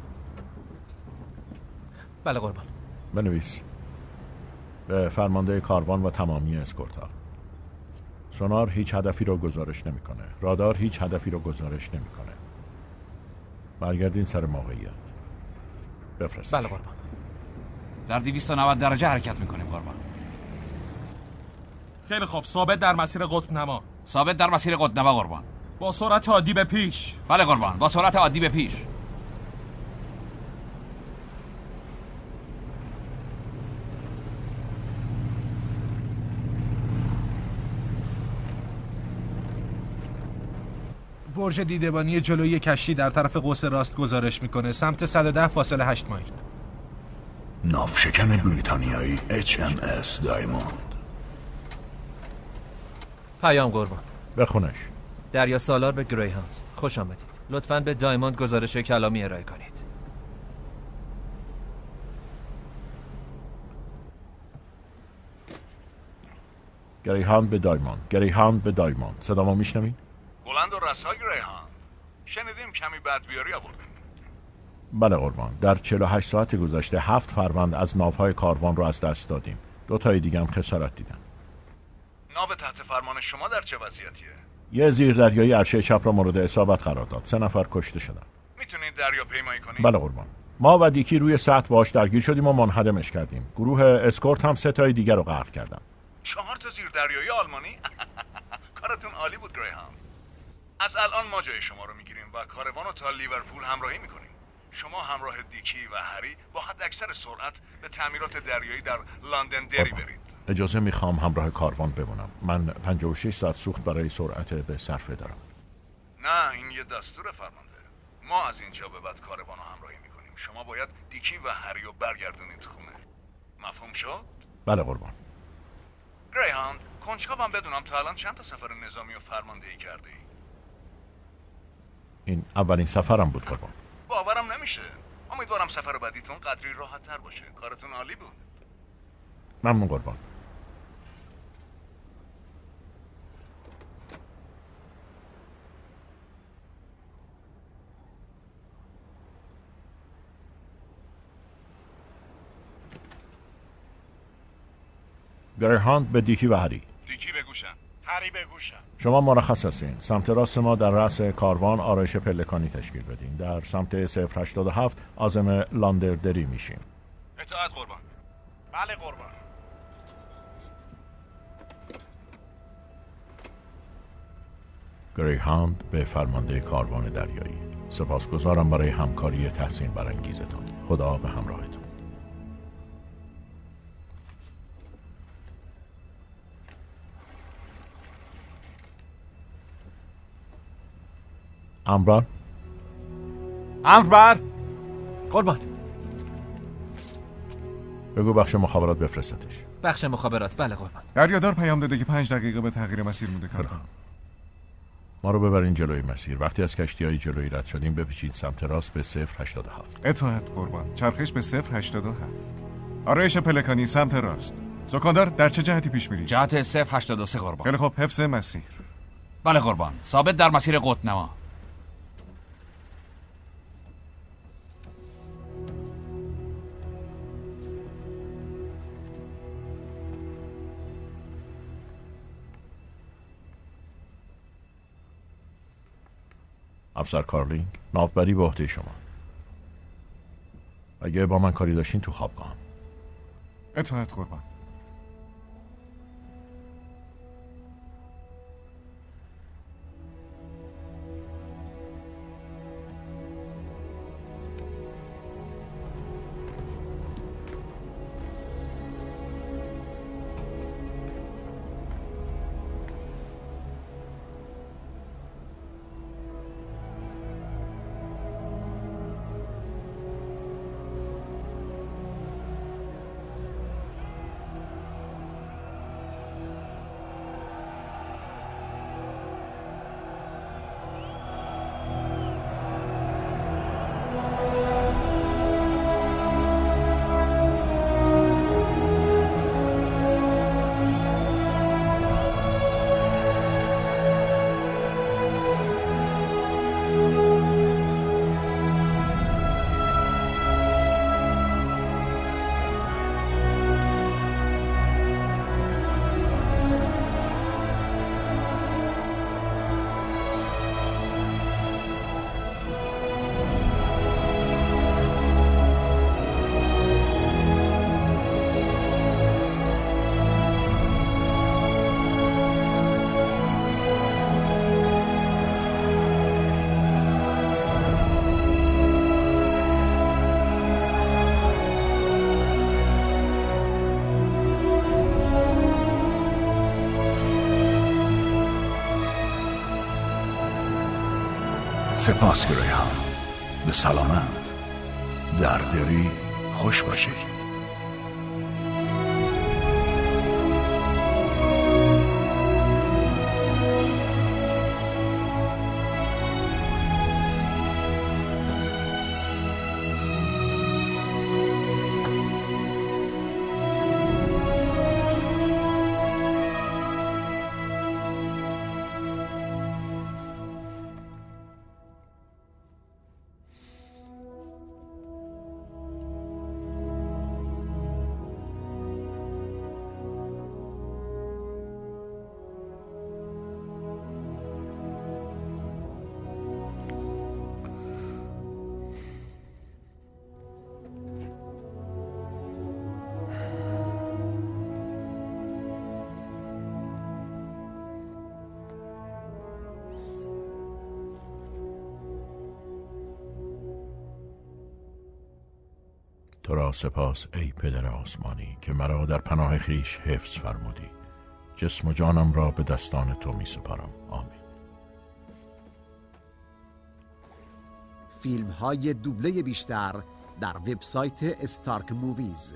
[SPEAKER 11] بله قربان.
[SPEAKER 4] بنویس به فرمانده کاروان و تمامی اسکورت‌ها. سونار هیچ هدفی رو گزارش نمیکنه. رادار هیچ هدفی رو گزارش نمیکنه. برگردین سر موقعیت. بفرست.
[SPEAKER 11] بله قربان.
[SPEAKER 21] در دویست و نود درجه حرکت میکنیم قربان.
[SPEAKER 15] خیلی خوب. ثابت در مسیر قطب نما.
[SPEAKER 21] ثابت در مسیر قطب نما قربان.
[SPEAKER 15] با سرعت عادی به پیش.
[SPEAKER 21] بله قربان، با سرعت عادی به پیش.
[SPEAKER 14] برج دیدبانی جلوی کشتی در طرف قوس راست گزارش میکنه سمت صد و ده فاصله هشت مایل.
[SPEAKER 1] ناوشکن بریتانیایی اچ ام اس دایموند.
[SPEAKER 11] پیام قربان.
[SPEAKER 4] بخونش.
[SPEAKER 11] دریا سالار به گریهاند. خوش آمدید. لطفاً به دایموند گزارش کلامی ارائه کنید.
[SPEAKER 4] گریهاند به دایموند. گریهاند به دایموند. صدامو میشنوید؟
[SPEAKER 18] بلند و رسا گریهاند. شنیدیم کمی بدبیاری آوردیم.
[SPEAKER 4] بله قربان. در چهل و هشت ساعت گذشته هفت فروند از ناوهای کاروان رو از دست دادیم. دو تای دیگه هم خسارت دیدن.
[SPEAKER 18] ناو تحت فرمان شما در چه وضعیتیه؟
[SPEAKER 4] یه زیر دریایی عرشه چپ را مورد اصابت قرار داد. سه نفر کشته شدن.
[SPEAKER 18] میتونید دریا پیمایی کنید؟
[SPEAKER 4] بله قربان. ما و دیکی روی سطح باش درگیر شدیم و منهدمش کردیم. گروه اسکورت هم سه تای دیگر رو غرق کردن.
[SPEAKER 18] چهار تا زیر دریایی آلمانی؟ کارتون عالی بود گریهاند. از الان ما جای شما رو میگیریم و کاروان رو تا لیورپول همراهی میکنیم.
[SPEAKER 2] شما همراه دیکی و هری با حد اکثر سرعت به تعمیرات دریایی در لندن دری برید.
[SPEAKER 4] اجازه میخوام همراه کاروان بمونم. من پنجاه و شش ساعت سوخت برای سرعت به صرفه دارم.
[SPEAKER 2] نه، این یه دستور فرمانده. ما از اینجا به بعد کاروان رو همراهی میکنیم. شما باید دیکی و هری رو برگردونید خونه. مفهوم شد؟
[SPEAKER 4] بله قربان.
[SPEAKER 2] گریهاند، کنجکاوم بدونم تا الان چند تا سفر نظامی و فرماندهی کرده ای؟
[SPEAKER 4] این اولین سفرم بود قربان.
[SPEAKER 2] باورم نمیشه. امیدوارم سفر بعدیتون قدری راحت تر باشه. کارتون عالی بود.
[SPEAKER 4] ممنون قربان. گریهاند به دیکی و هری.
[SPEAKER 2] دیکی بگوشم. هری بگوشم.
[SPEAKER 4] شما مرخص هستین. سمت راست ما در رأس کاروان آرایش پلکانی تشکیل بدین. در سمت صفر هشتاد و هفت عازم لاندردری میشیم.
[SPEAKER 2] اطاعت قربان. بله قربان.
[SPEAKER 4] گریهاند به فرمانده کاروان دریایی. سپاسگزارم برای همکاری تحسین برانگیزتان. خدا به همراهتون. امران
[SPEAKER 11] امر بر قربان.
[SPEAKER 4] بگو بخش مخابرات بفرستش.
[SPEAKER 11] بخش مخابرات. بله قربان.
[SPEAKER 3] دریادار پیام داده که پنج دقیقه به تغییر مسیر مونده کاروان.
[SPEAKER 4] ما رو ببرین جلوی مسیر. وقتی از کشتی‌های جلویی رد شدیم بپیچید سمت راست به صفر هشتاد و هفت.
[SPEAKER 3] اطاعت قربان. چرخش به صفر هشتاد و هفت. آرایش پلکانی سمت راست. سکاندار در چه جهتی پیش میری؟
[SPEAKER 21] جهت صفر هشتاد و سه قربان.
[SPEAKER 3] خیلی خوب. حفظ مسیر.
[SPEAKER 21] بله قربان. ثابت در مسیر قطب‌نما.
[SPEAKER 4] افسر کارلینگ، ناوبری به عهده شما. اگه با من کاری داشتین تو خوابگاهم.
[SPEAKER 3] اطاعت قربان.
[SPEAKER 1] سپاس گریهاند. به سلامت. در دری خوش باشید.
[SPEAKER 4] تو را سپاس ای پدر آسمانی که مرا در پناه خیش حفظ فرمودی. جسم و جانم را به دستان تو می سپارم. آمین.
[SPEAKER 6] فیلم های دوبله بیشتر در وبسایت استارک موویز.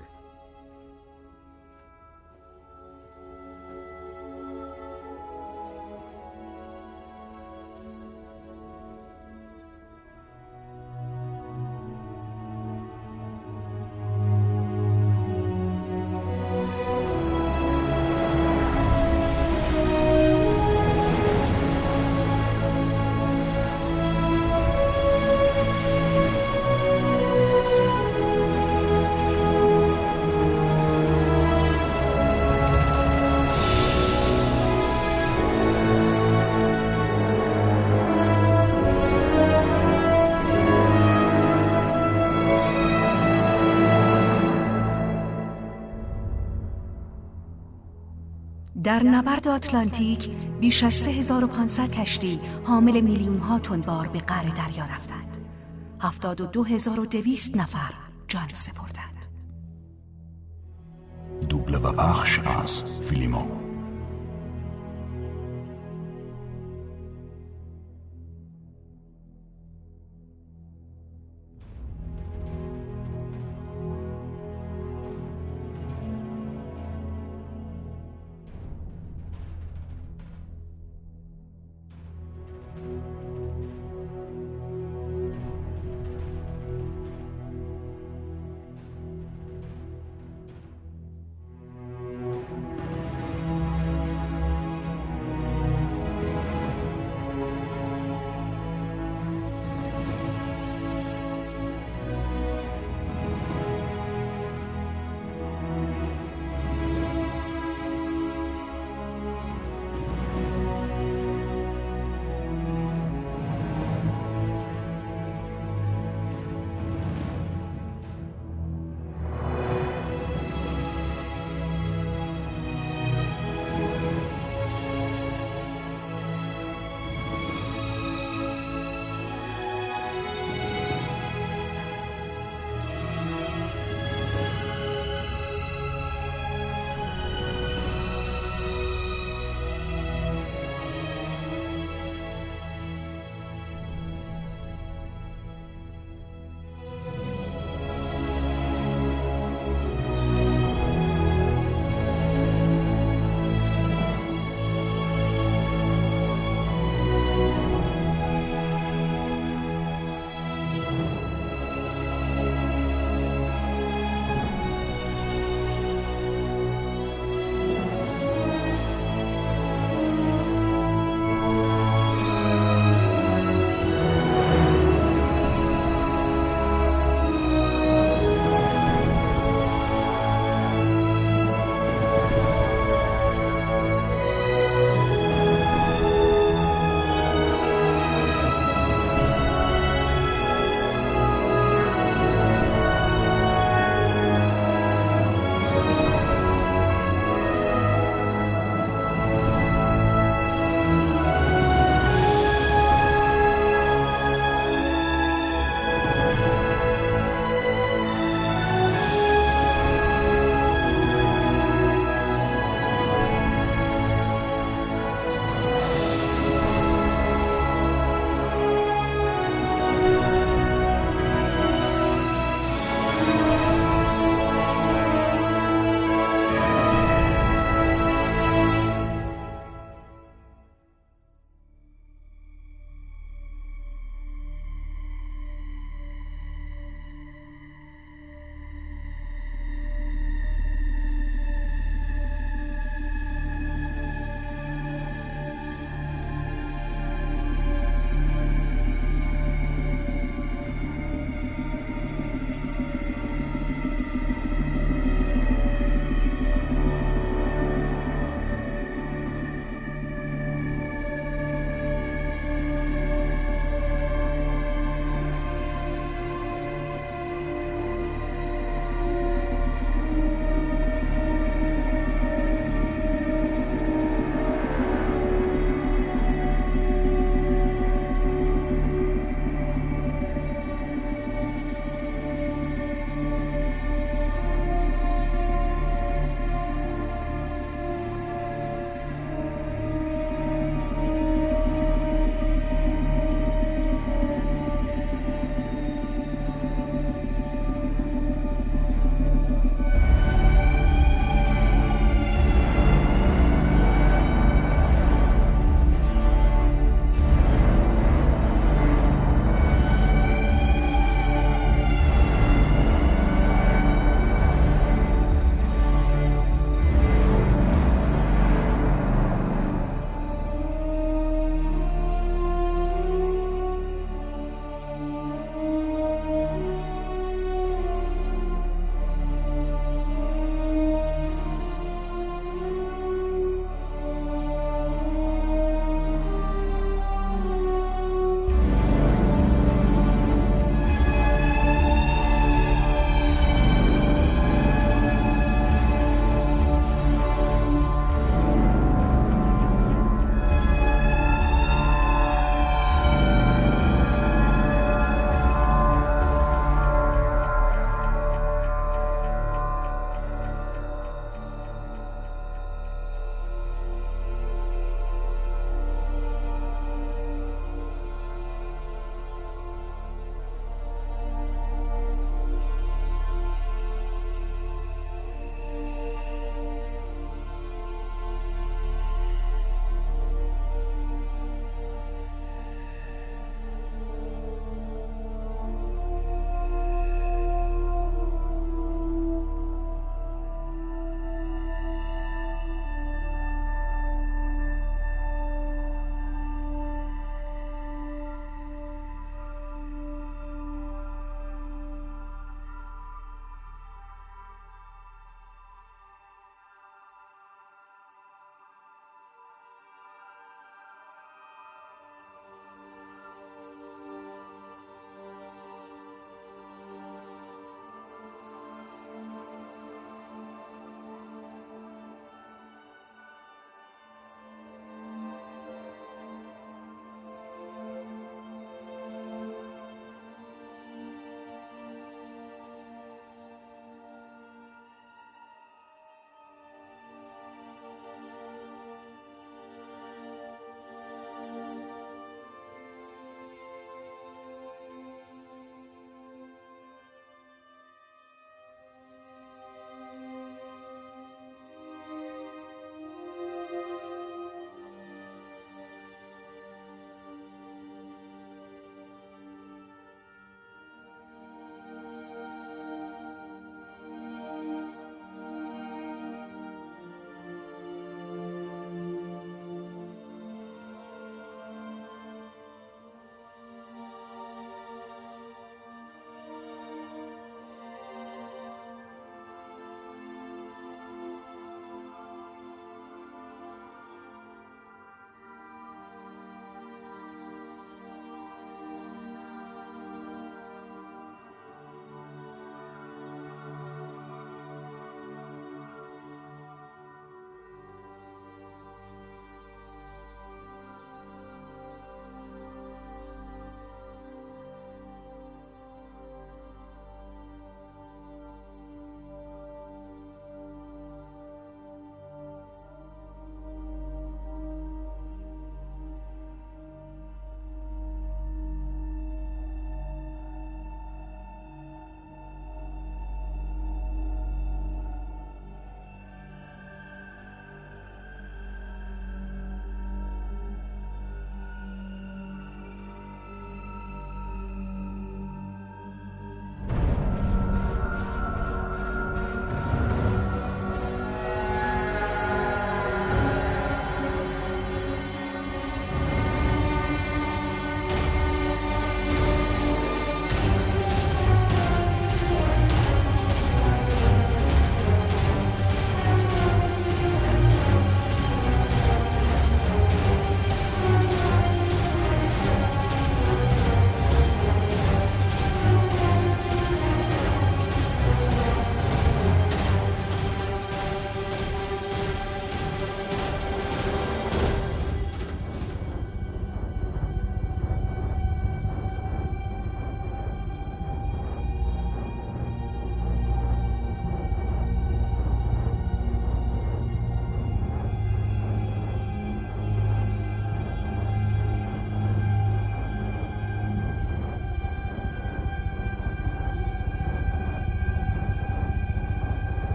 [SPEAKER 5] در نبرد آتلانتیک بیش از سه هزار و پانصد کشتی حامل میلیون ها تن بار به قعر دریا رفتند. هفتاد و دو هزار و دویست نفر جان سپردند.
[SPEAKER 1] دوبله و پخش از فیلیمو.